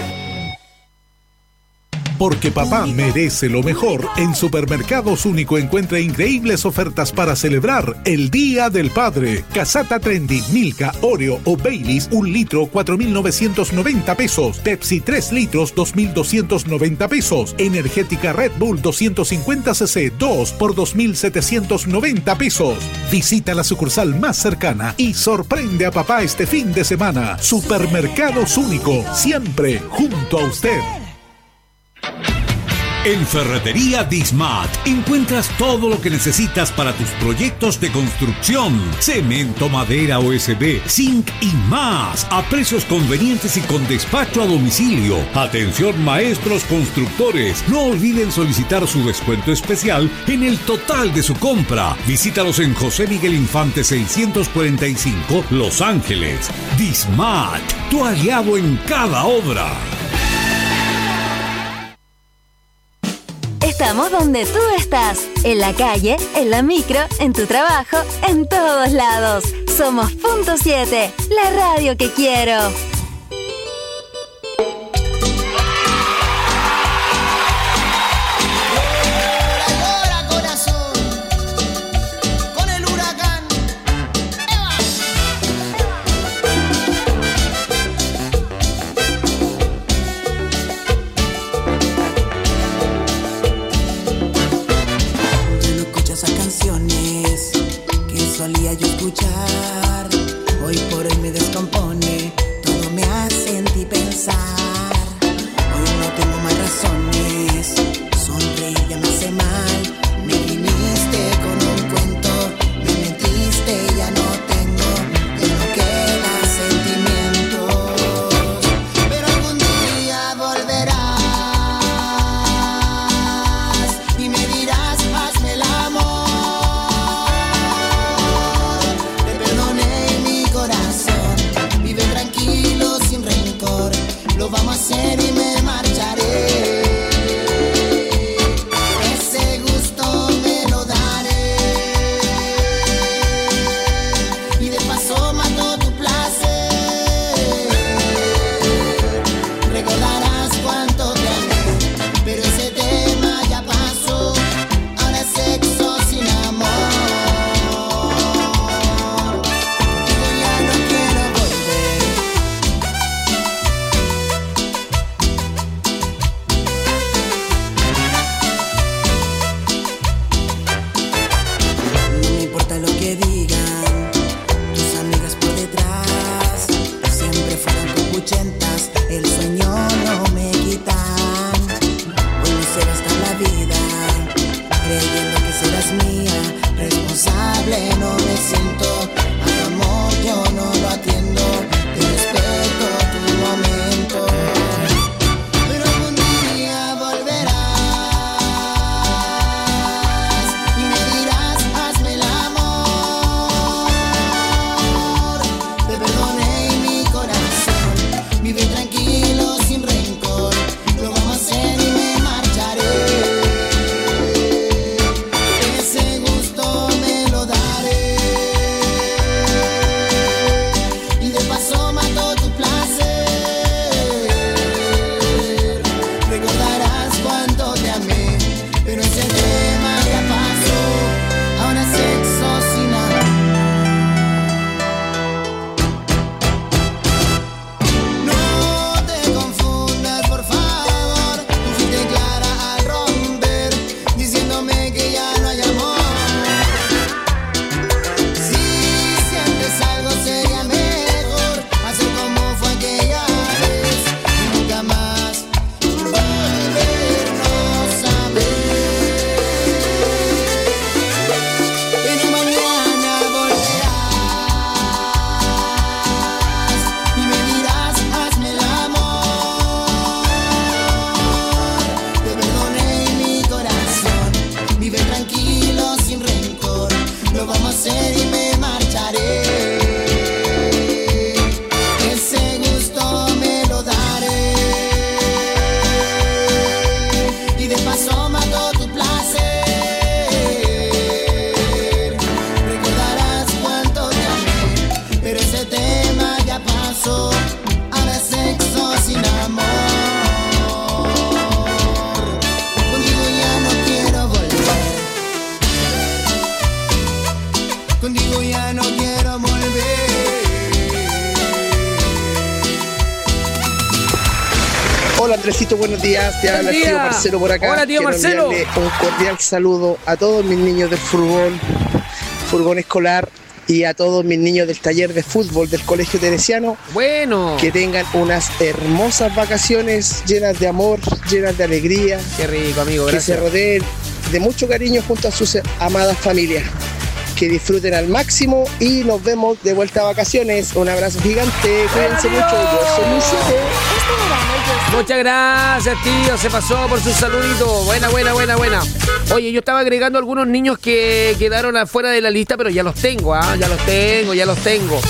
Speaker 6: Porque papá merece lo mejor, en Supermercados Único encuentra increíbles ofertas para celebrar el Día del Padre. Casata Trendy, Milka, Oreo o Baileys, un litro, cuatro mil novecientos noventa pesos. Pepsi, tres litros, dos mil doscientos noventa pesos. Energética Red Bull, doscientos cincuenta centilitros, dos por dos mil setecientos noventa pesos. Visita la sucursal más cercana y sorprende a papá este fin de semana. Supermercados Único, siempre junto a usted.
Speaker 19: En Ferretería Dismat encuentras todo lo que necesitas para tus proyectos de construcción: cemento, madera, O S B, zinc y más, a precios convenientes y con despacho a domicilio. Atención maestros constructores, no olviden solicitar su descuento especial en el total de su compra. Visítalos en José Miguel Infante seiscientos cuarenta y cinco, Los Ángeles. Dismat, tu aliado en cada obra.
Speaker 5: Estamos donde tú estás, en la calle, en la micro, en tu trabajo, en todos lados. Somos Punto siete, la radio que quiero.
Speaker 7: Solía yo escuchar, hoy por hoy me descompone, todo me hace en ti pensar. Hoy no tengo más razones, sonreír ya me hace mal. Me viniste con un cuento, me mentiste, ya no tengo, ya no quedan sentimientos. Pero algún día volverás y me dirás, hazme el amor. Lo vamos a hacer y me marcharé. Ese gusto me lo daré. Y de paso mato tu placer. Recordarás cuánto te amé, pero ese tema ya pasó. Ahora es sexo sin amor. Yo ya no quiero volver. Lo que digan tus amigas por detrás, siempre fueron copuchentas, el sueño no me quitan. Hoy no será hasta la vida, creyendo que serás mía, responsable no me siento. A tu amor yo no lo atiendo, te respeto tu momento. Pero algún día volverás y me dirás, hazme el amor. Vive tranquilo, sin rencor. Lo vamos a hacer y me marcharé. Ese gusto me lo daré. contigo ya no quiero volver.
Speaker 20: Hola Andresito, buenos días. Te habla el tío Marcelo por acá.
Speaker 8: Hola, tío
Speaker 20: Quiero
Speaker 8: Marcelo.
Speaker 20: enviarle un cordial saludo a todos mis niños del furgón, furgón escolar, y a todos mis niños del taller de fútbol del Colegio Teresiano.
Speaker 8: Bueno.
Speaker 20: Que tengan unas hermosas vacaciones llenas de amor, llenas de alegría.
Speaker 8: Qué rico, amigo,
Speaker 20: que
Speaker 8: gracias.
Speaker 20: se rodeen de mucho cariño junto a sus amadas familias. Que disfruten al máximo y nos vemos de vuelta a vacaciones. Un abrazo gigante, cuídense mucho. Yo soy Luis Siete.
Speaker 8: Muchas gracias, tío. Se pasó por su saludito. Buena, buena, buena, buena. Oye, yo estaba agregando algunos niños que quedaron afuera de la lista, pero ya los tengo, ¿ah? Ya los tengo, ya los tengo.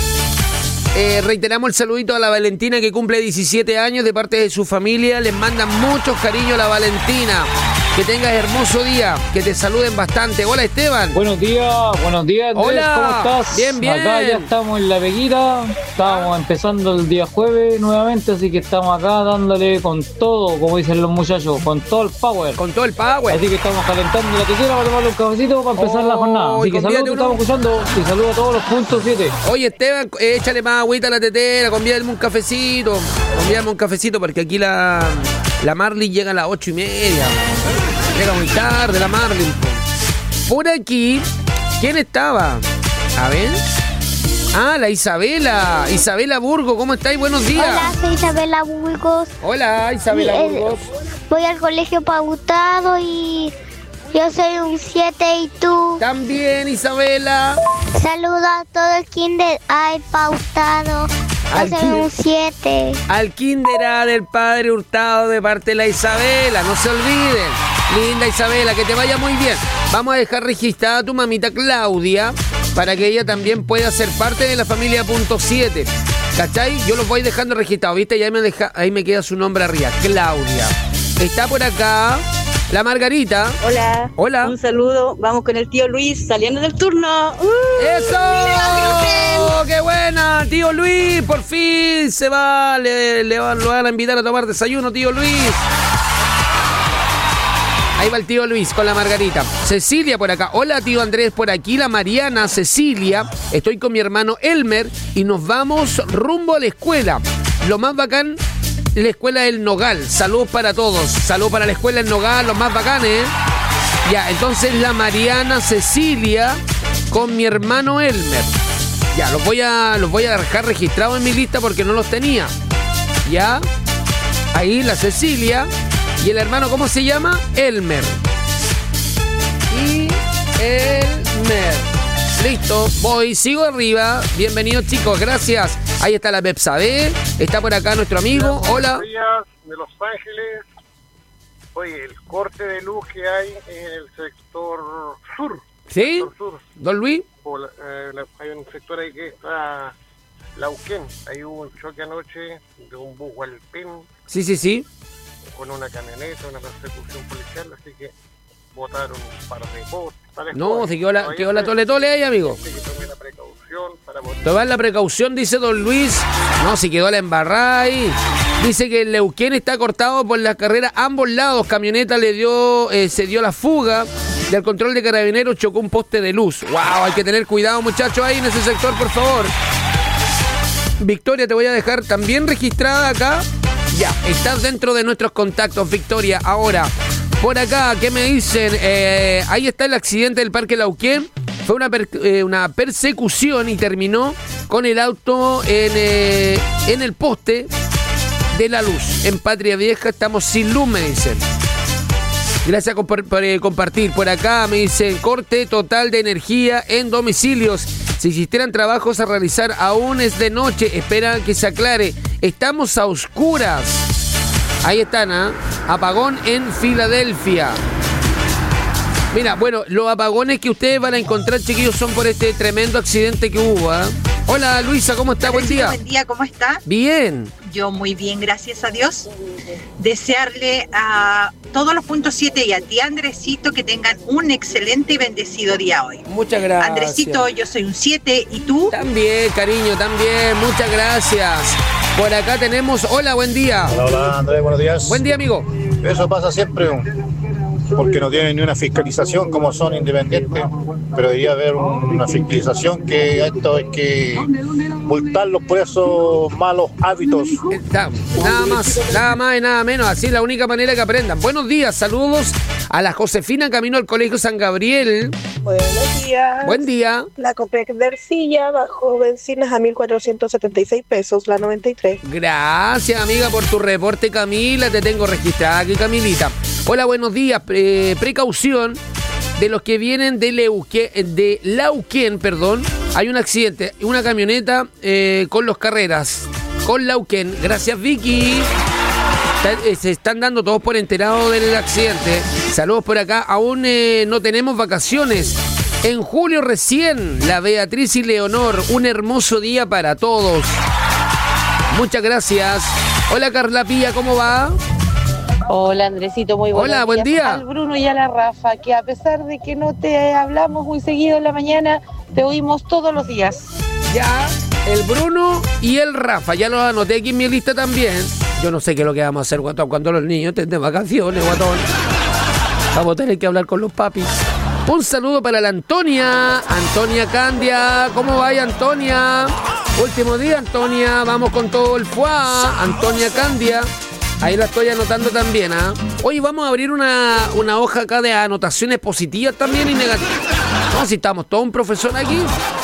Speaker 8: Eh, reiteramos el saludito a la Valentina, que cumple diecisiete años, de parte de su familia. Les mandan muchos cariños a la Valentina. Que tengas hermoso día, que te saluden bastante. Hola, Esteban.
Speaker 21: Buenos días, buenos días, Andrés.
Speaker 8: Hola.
Speaker 21: ¿Cómo estás?
Speaker 8: Bien, bien.
Speaker 21: Acá ya estamos en la Peguita, estábamos empezando el día jueves nuevamente, así que estamos acá dándole con todo, como dicen los muchachos, con todo el power.
Speaker 8: Con todo el power.
Speaker 21: Así que estamos calentando la tetera para tomarle un cafecito para empezar oh, la jornada. Así que saludos, que estamos escuchando, y saludos a todos los puntos siete.
Speaker 8: Oye, Esteban, échale más agüita a la tetera, convídame un cafecito, convídame un cafecito, porque aquí la, la Marlin llega a las ocho y media. Llega muy tarde la Marlin. Por aquí, ¿quién estaba? A ver. Ah, la Isabela. Isabela Burgos, ¿cómo estáis? Buenos días.
Speaker 9: Hola, soy Isabela Burgos.
Speaker 8: Hola, Isabela
Speaker 9: Sí,
Speaker 8: Burgos.
Speaker 9: Voy al colegio Pautado y yo soy un siete y tú.
Speaker 8: También, Isabela.
Speaker 9: Saludo a todo el kinder. Ay, Pautado. Yo
Speaker 8: Al
Speaker 9: soy
Speaker 8: kin-
Speaker 9: un siete.
Speaker 8: Al Kinder A del Padre Hurtado de parte de la Isabela, no se olviden. Linda Isabela, que te vaya muy bien. Vamos a dejar registrada a tu mamita Claudia para que ella también pueda ser parte de la familia punto siete. ¿Cachai? Yo los voy dejando registrados, ¿viste? Y ahí me, deja, ahí me queda su nombre arriba, Claudia. Está por acá la Margarita.
Speaker 22: Hola.
Speaker 8: Hola.
Speaker 22: Un saludo. Vamos con el tío Luis saliendo del turno. ¡Uh!
Speaker 8: ¡Eso! ¡Qué buena! Tío Luis, por fin se va. Le, le van, lo van a invitar a tomar desayuno, tío Luis. Ahí va el tío Luis con la Margarita. Cecilia por acá. Hola, tío Andrés, por aquí la Mariana. Cecilia, estoy con mi hermano Elmer y nos vamos rumbo a la escuela. Lo más bacán, la escuela del Nogal. Saludos para todos. Saludos para la escuela del Nogal, los más bacanes, ¿eh? Ya, entonces la Mariana Cecilia con mi hermano Elmer. Ya, los voy a, los voy a dejar registrados en mi lista porque no los tenía. Ya, ahí la Cecilia. Y el hermano, ¿cómo se llama? Elmer. Y Elmer. Listo, voy, sigo arriba. Bienvenidos, chicos, gracias. Ahí está la Bepsabe. Está por acá nuestro amigo. Hola.
Speaker 23: Buenos días de Los Ángeles. Oye, el corte de luz que hay en el sector sur.
Speaker 8: ¿Sí?
Speaker 23: Sector sur.
Speaker 8: ¿Don Luis?
Speaker 23: Por la- eh, la- hay un sector ahí que está Lauquén. Ahí hubo un choque anoche de un bus Hualpén
Speaker 8: Sí, sí, sí.
Speaker 23: con una camioneta, una persecución policial, así que botaron un par de botes.
Speaker 8: No, se quedó la, quedó la tole tole ahí, amigo.
Speaker 23: Que tome la precaución para botar.
Speaker 8: Tomar la precaución, dice don Luis. No, se quedó la embarrada ahí. Dice que el Leuquén está cortado por la carrera a ambos lados. Camioneta le dio, eh, se dio la fuga. Del control de carabineros chocó un poste de luz. ¡Wow! Hay que tener cuidado, muchachos, ahí en ese sector, por favor. Victoria, te voy a dejar también registrada acá. Ya, estás dentro de nuestros contactos, Victoria. Ahora, por acá, ¿qué me dicen? Eh, ahí está el accidente del Parque Lauquén. Fue una, per- eh, una persecución y terminó con el auto en, eh, en el poste de la luz. En Patria Vieja estamos sin luz, me dicen. Gracias por, por eh, compartir. Por acá me dicen corte total de energía en domicilios. Si existieran trabajos a realizar, aún es de noche. Esperan que se aclare. Estamos a oscuras. Ahí están, ¿ah? Apagón en Filadelfia. Mira, bueno, los apagones que ustedes van a encontrar, chiquillos, son por este tremendo accidente que hubo, ¿ah? Hola, Luisa, ¿cómo está? Buen día.
Speaker 24: Buen día, ¿cómo está?
Speaker 8: Bien.
Speaker 24: Yo muy bien, gracias a Dios. Desearle a todos los puntos siete y a ti, Andresito, que tengan un excelente y bendecido día hoy.
Speaker 8: Muchas gracias.
Speaker 24: Andresito, yo soy un siete, ¿y tú?
Speaker 8: También, cariño, también. Muchas gracias. Por acá tenemos... Hola, buen día.
Speaker 10: Hola, hola, Andrés, buenos días.
Speaker 8: Buen día, amigo.
Speaker 10: Eso pasa siempre. porque no tienen ni una fiscalización como son independientes, pero debería haber una fiscalización que esto hay que multarlos por esos malos hábitos.
Speaker 8: Nada más, nada más y nada menos, así es la única manera que aprendan. Buenos días, saludos a la Josefina camino al Colegio San Gabriel.
Speaker 1: Buenos días.
Speaker 8: Buen día.
Speaker 1: La Copec de Ercilla bajó bencinas a mil cuatrocientos setenta y seis pesos, la noventa y tres.
Speaker 8: Gracias, amiga, por tu reporte, Camila. Te tengo registrada aquí, Camilita. Hola, buenos días. Pre- precaución de los que vienen de Leuquén, de Lauquén, perdón. Hay un accidente, una camioneta eh, con los carreras, con Lauquén. Gracias, Vicky. Se están dando todos por enterados del accidente. Saludos por acá. Aún eh, no tenemos vacaciones. En julio recién, la Beatriz y Leonor. Un hermoso día para todos. Muchas gracias. Hola, Carla Pía, ¿cómo va?
Speaker 11: Hola, Andresito, muy buenos
Speaker 8: Hola, buen día.
Speaker 11: Al Bruno y a la Rafa, que a pesar de que no te hablamos muy seguido en la mañana, te oímos todos los días.
Speaker 8: Ya, el Bruno y el Rafa, ya lo anoté aquí en mi lista también. Yo no sé qué es lo que vamos a hacer, guatón, cuando los niños estén de vacaciones, guatón. Vamos a tener que hablar con los papis. Un saludo para la Antonia. Antonia Candia, ¿cómo va, Antonia? Último día, Antonia, vamos con todo el fuá. Antonia Candia. Ahí la estoy anotando también, ¿ah? ¿eh? Hoy vamos a abrir una, una hoja acá de anotaciones positivas también y negativas. No, si estamos todos un profesor aquí.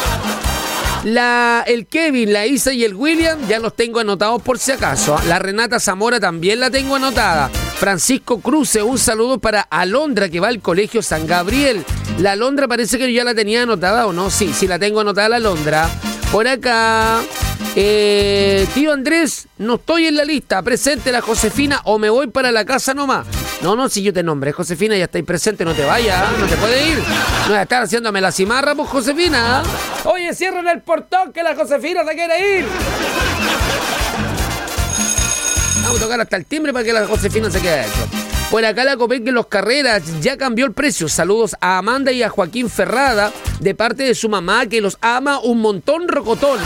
Speaker 8: La, el Kevin, la Isa y el William ya los tengo anotados por si acaso. La Renata Zamora también la tengo anotada. Francisco Cruce, un saludo para Alondra que va al Colegio San Gabriel. La Alondra parece que ya la tenía anotada, ¿o no? Sí, sí la tengo anotada la Alondra. Por acá... Eh, tío Andrés, no estoy en la lista. Presente la Josefina o me voy para la casa nomás. No, no, si yo te nombré Josefina, ya estáis presente, no te vayas, no te puedes ir. No vas a estar haciéndome la cimarra, pues, Josefina. Oye, cierren el portón que la Josefina se quiere ir. Vamos a tocar hasta el timbre para que la Josefina se quede adentro. Por acá la Copec de los Carreras ya cambió el precio. Saludos a Amanda y a Joaquín Ferrada de parte de su mamá que los ama un montón rocotón.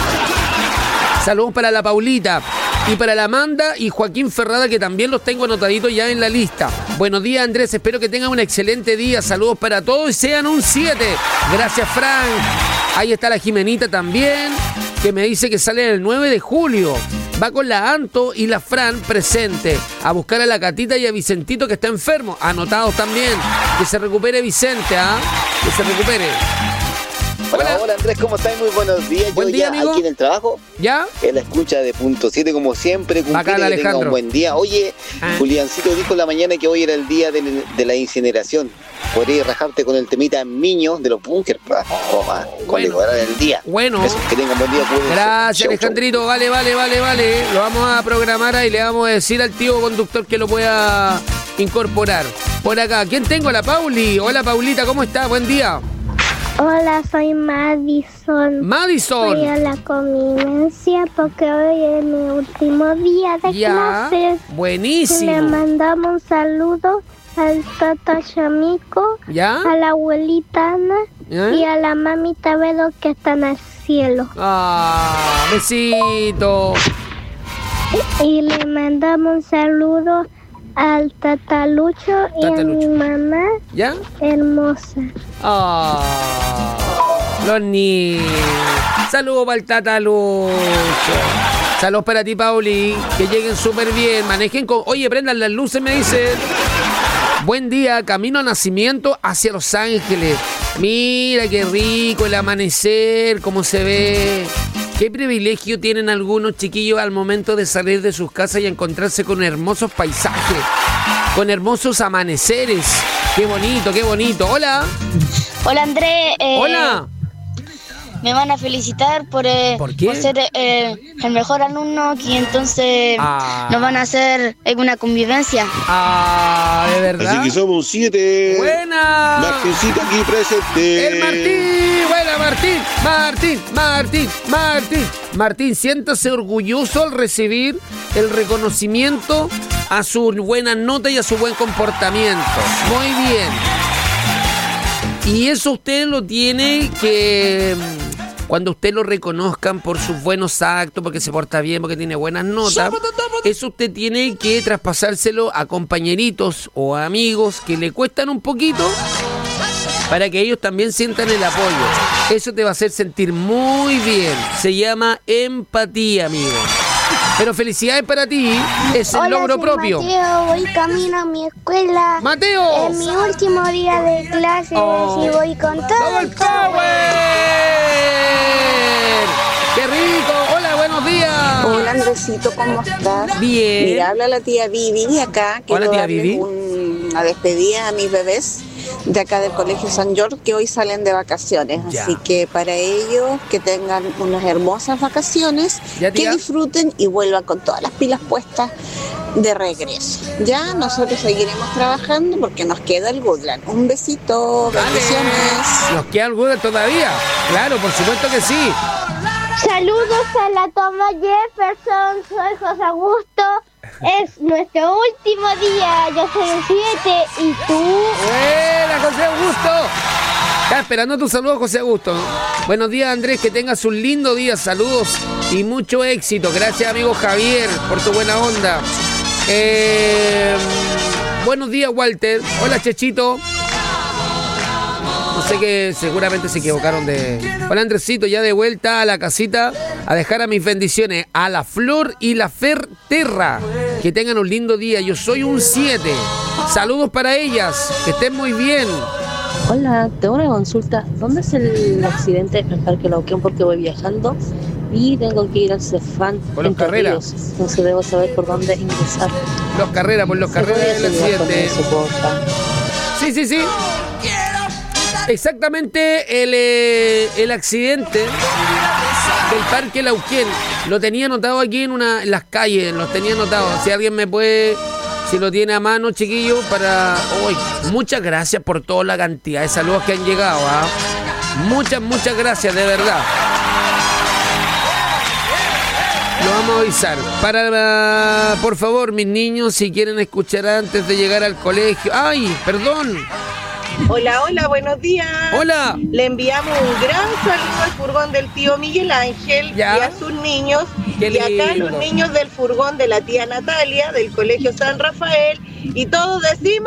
Speaker 8: Saludos para la Paulita y para la Amanda y Joaquín Ferrada, que también los tengo anotaditos ya en la lista. Buenos días, Andrés. Espero que tengan un excelente día. Saludos para todos y sean un siete. Gracias, Frank. Ahí está la Jimenita también, que me dice que sale el nueve de julio. Va con la Anto y la Fran presente a buscar a la Catita y a Vicentito, que está enfermo. Anotados también. Que se recupere Vicente, ¿ah? ¿eh? Que se recupere.
Speaker 12: Hola, hola Andrés, ¿cómo estás? Muy buenos días.
Speaker 8: Buen
Speaker 12: Yo
Speaker 8: día,
Speaker 12: ya
Speaker 8: amigo.
Speaker 12: Aquí en el trabajo.
Speaker 8: ¿Ya?
Speaker 12: En la escucha de punto siete, como siempre.
Speaker 8: Bacán,
Speaker 12: que
Speaker 8: Alejandro.
Speaker 12: tenga un buen día. Oye,
Speaker 8: Ah.
Speaker 12: Juliancito dijo en la mañana que hoy era el día de, de la incineración. Podrías rajarte con el temita Miño de los bunkers, para conmemorar el día.
Speaker 8: Bueno.
Speaker 12: Eso, que tengan buen día. cuídense.
Speaker 8: Gracias,
Speaker 12: Chau, chau.
Speaker 8: Alejandrito. Vale, vale, vale, vale. Lo vamos a programar ahí. Le vamos a decir al tío conductor que lo pueda incorporar. Por acá, ¿quién tengo? La Pauli. Hola, Paulita, ¿cómo estás? Buen día.
Speaker 9: Hola, soy Madison.
Speaker 8: Madison.
Speaker 9: Voy a la convivencia porque hoy es mi último día de
Speaker 8: Ya.
Speaker 9: clases.
Speaker 8: Buenísimo.
Speaker 9: Le mandamos un saludo al tata Chamico,
Speaker 8: ¿Ya?
Speaker 9: a la abuelita Ana
Speaker 8: ¿Eh?
Speaker 9: y a la mamita Vero que están al cielo.
Speaker 8: Ah, besito.
Speaker 9: Y le mandamos un saludo al tata Lucho y
Speaker 8: Tata
Speaker 9: a mi
Speaker 8: Lucho.
Speaker 9: mamá
Speaker 8: ¿Ya?
Speaker 9: hermosa.
Speaker 8: Ah, los niños. Saludos para el Tata Lucho. Saludos para ti, Pauli. Que lleguen súper bien. Manejen con... Oye, prendan las luces, me dicen. Buen día. Camino a Nacimiento hacia Los Ángeles. Mira qué rico el amanecer, cómo se ve. Qué privilegio tienen algunos chiquillos al momento de salir de sus casas y encontrarse con hermosos paisajes, con hermosos amaneceres. Qué bonito, qué bonito. Hola.
Speaker 13: Hola Andrés. eh,
Speaker 8: Hola.
Speaker 13: Me van a felicitar por, eh,
Speaker 8: ¿Por qué?
Speaker 13: ser eh, el mejor alumno y entonces
Speaker 8: Ah.
Speaker 13: nos van a hacer eh, una convivencia.
Speaker 8: Ah, de verdad.
Speaker 25: Así que somos un siete.
Speaker 8: Buena.
Speaker 25: Martincito aquí presente.
Speaker 8: El Martín. Buena, Martín. Martín, Martín, Martín. Martín, siéntase orgulloso al recibir el reconocimiento a su buena nota y a su buen comportamiento. Muy bien. Y eso usted lo tiene que... cuando usted lo reconozcan por sus buenos actos, porque se porta bien, porque tiene buenas notas, eso usted tiene que traspasárselo a compañeritos o a amigos que le cuestan un poquito, para que ellos también sientan el apoyo. Eso te va a hacer sentir muy bien. Se llama empatía, amigo. Pero felicidades para ti, es el
Speaker 9: Hola,
Speaker 8: logro
Speaker 9: soy
Speaker 8: propio.
Speaker 9: Mateo, voy camino a mi escuela.
Speaker 8: ¡Mateo!
Speaker 9: Es mi último día de clases
Speaker 8: Oh.
Speaker 9: y voy con todo,
Speaker 8: ¡Todo el power! ¡Qué rico! Hola, buenos días.
Speaker 3: Hola, Andresito, ¿cómo estás?
Speaker 8: Bien.
Speaker 3: Mira, habla la tía Vivi acá. Quiero
Speaker 8: Hola, tía
Speaker 3: darles
Speaker 8: Vivi.
Speaker 3: un- una despedida a mis bebés de acá del Colegio San George que hoy salen de vacaciones.
Speaker 8: Ya.
Speaker 3: Así que para ellos que tengan unas hermosas vacaciones,
Speaker 8: Ya,
Speaker 3: que
Speaker 8: tía.
Speaker 3: disfruten y vuelvan con todas las pilas puestas de regreso. Ya nosotros seguiremos trabajando porque nos queda el Goodland. Un besito, bendiciones.
Speaker 8: ¿Nos queda algo todavía? Claro, por supuesto que sí.
Speaker 9: Saludos a la toma Jefferson, soy José Augusto. Es nuestro último día, yo soy un siete y tú.
Speaker 8: ¡Buena, José Augusto! Está esperando tu saludo, José Augusto. Buenos días, Andrés, que tengas un lindo día. Saludos y mucho éxito. Gracias, amigo Javier, por tu buena onda. Eh, buenos días, Walter. Hola, Chechito. No sé qué, seguramente se equivocaron de... Hola, Andresito, ya de vuelta a la casita a dejar a mis bendiciones a la Flor y la Ferterra. Que tengan un lindo día. Yo soy un siete. Saludos para ellas. Que estén muy bien.
Speaker 4: Hola, tengo una consulta. ¿Dónde es el accidente en el Parque Lauquén? Porque voy viajando y tengo que ir al Cefán.
Speaker 8: Por los
Speaker 4: Entre
Speaker 8: Carreras.
Speaker 4: Ríos. Entonces debo saber por dónde ingresar.
Speaker 8: Los Carreras, por los
Speaker 4: ¿Se puede
Speaker 8: Carreras del
Speaker 4: ayudar con
Speaker 8: accidente.
Speaker 4: eso, porfa?
Speaker 8: Sí, sí, sí. Exactamente el, eh, el accidente del Parque Lauquén. Lo tenía anotado aquí en, una, en las calles, lo tenía anotado. Si alguien me puede, si lo tiene a mano, chiquillo, para... Uy, muchas gracias por toda la cantidad de saludos que han llegado. ¿Ah? Muchas, muchas gracias, de verdad. Lo vamos a avisar. Para, por favor, mis niños, si quieren escuchar antes de llegar al colegio. ¡Ay, perdón!
Speaker 14: Hola, hola, buenos días.
Speaker 8: Hola.
Speaker 14: Le enviamos un gran saludo al furgón del tío Miguel Ángel
Speaker 8: Ya.
Speaker 14: y a sus niños.
Speaker 8: Qué
Speaker 14: y acá
Speaker 8: lindo.
Speaker 14: los niños del furgón de la tía Natalia, del Colegio San Rafael. Y todos decimos...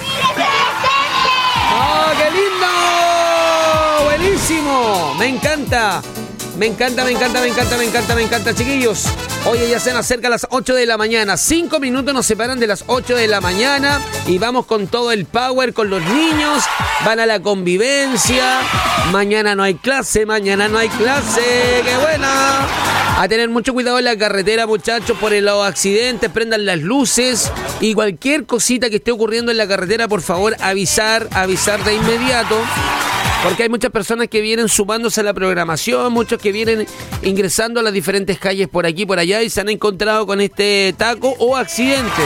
Speaker 8: ¡Oh, qué lindo! ¡Buenísimo! Me encanta. Me encanta, me encanta, me encanta, me encanta, me encanta, chiquillos. Oye, ya se nos acerca a las ocho de la mañana. Cinco minutos nos separan de las ocho de la mañana. Y vamos con todo el power, con los niños. Van a la convivencia. Mañana no hay clase, mañana no hay clase. ¡Qué buena! A tener mucho cuidado en la carretera, muchachos, por los accidentes. Prendan las luces. Y cualquier cosita que esté ocurriendo en la carretera, por favor, avisar, avisar de inmediato. Porque hay muchas personas que vienen sumándose a la programación, muchos que vienen ingresando a las diferentes calles por aquí y por allá y se han encontrado con este taco o accidente.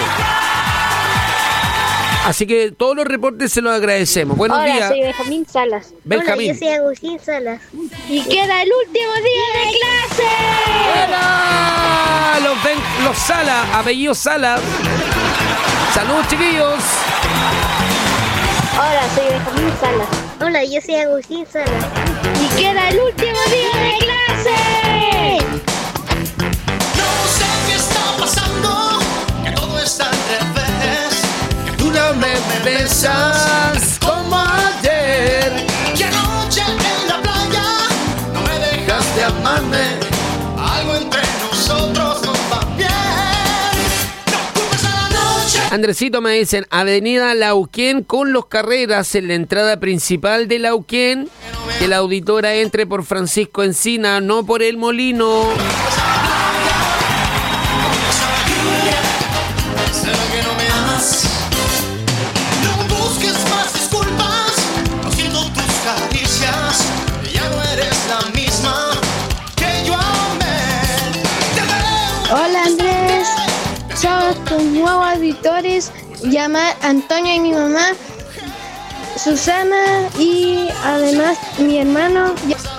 Speaker 8: Así que todos los reportes se los agradecemos. Buenos
Speaker 9: Hola,
Speaker 8: días.
Speaker 9: soy Benjamín Salas.
Speaker 8: Benjamín.
Speaker 9: Hola, yo soy Agustín Salas. Y queda el último día de clase.
Speaker 8: ¡Hola! Los, ben, los Sala, apellido Sala. Saludos, chiquillos.
Speaker 9: Hola, soy Benjamín Salas. Hola, yo soy Agustín Salas. Y queda el último día de clase.
Speaker 7: No sé qué está pasando, que todo está al revés. Que tú no me besas como ayer. Que anoche en la playa no me dejaste amarme. Algo entre nosotros no va bien. No culpes a la noche.
Speaker 8: Andresito, me dicen, Avenida Lauquén con los Carreras en la entrada principal de Lauquén. Que la auditora entre por Francisco Encina, no por el Molino.
Speaker 7: ¿Será que no me amas? No busques más disculpas. No siento tus caricias. Ya no eres la misma que yo amé. Te veo.
Speaker 9: Hola, Andrés. Somos tus nuevos auditores. Llama Antonio y mi mamá, Susana y además mi hermano.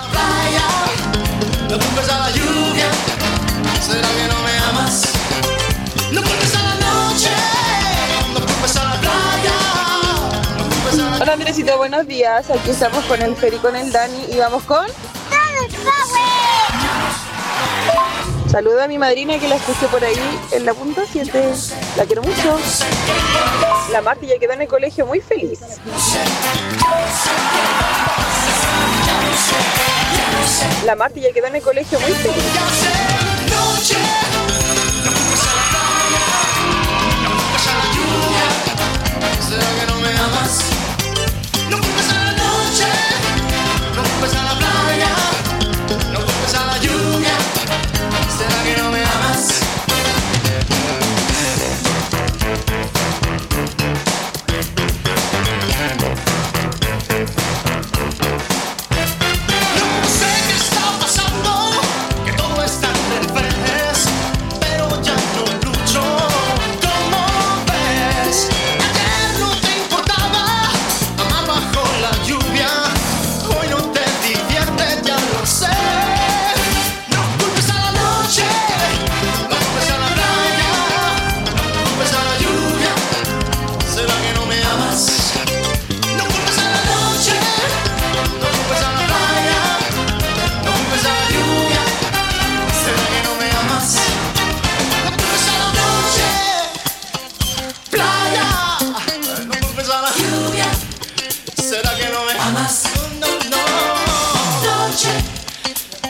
Speaker 7: No culpes a la lluvia. ¿Será que no me amas? No culpes a la noche. No culpes a la playa. No culpes a la...
Speaker 11: Hola Andresito, buenos días. Aquí estamos con el Fer y con el Dani y vamos con...
Speaker 1: Saludo a mi madrina que la escuché por ahí en la punta siete. La quiero mucho. La Marti ya quedó en el colegio muy feliz. La Marti ya quedó en el colegio muy feliz.
Speaker 7: Se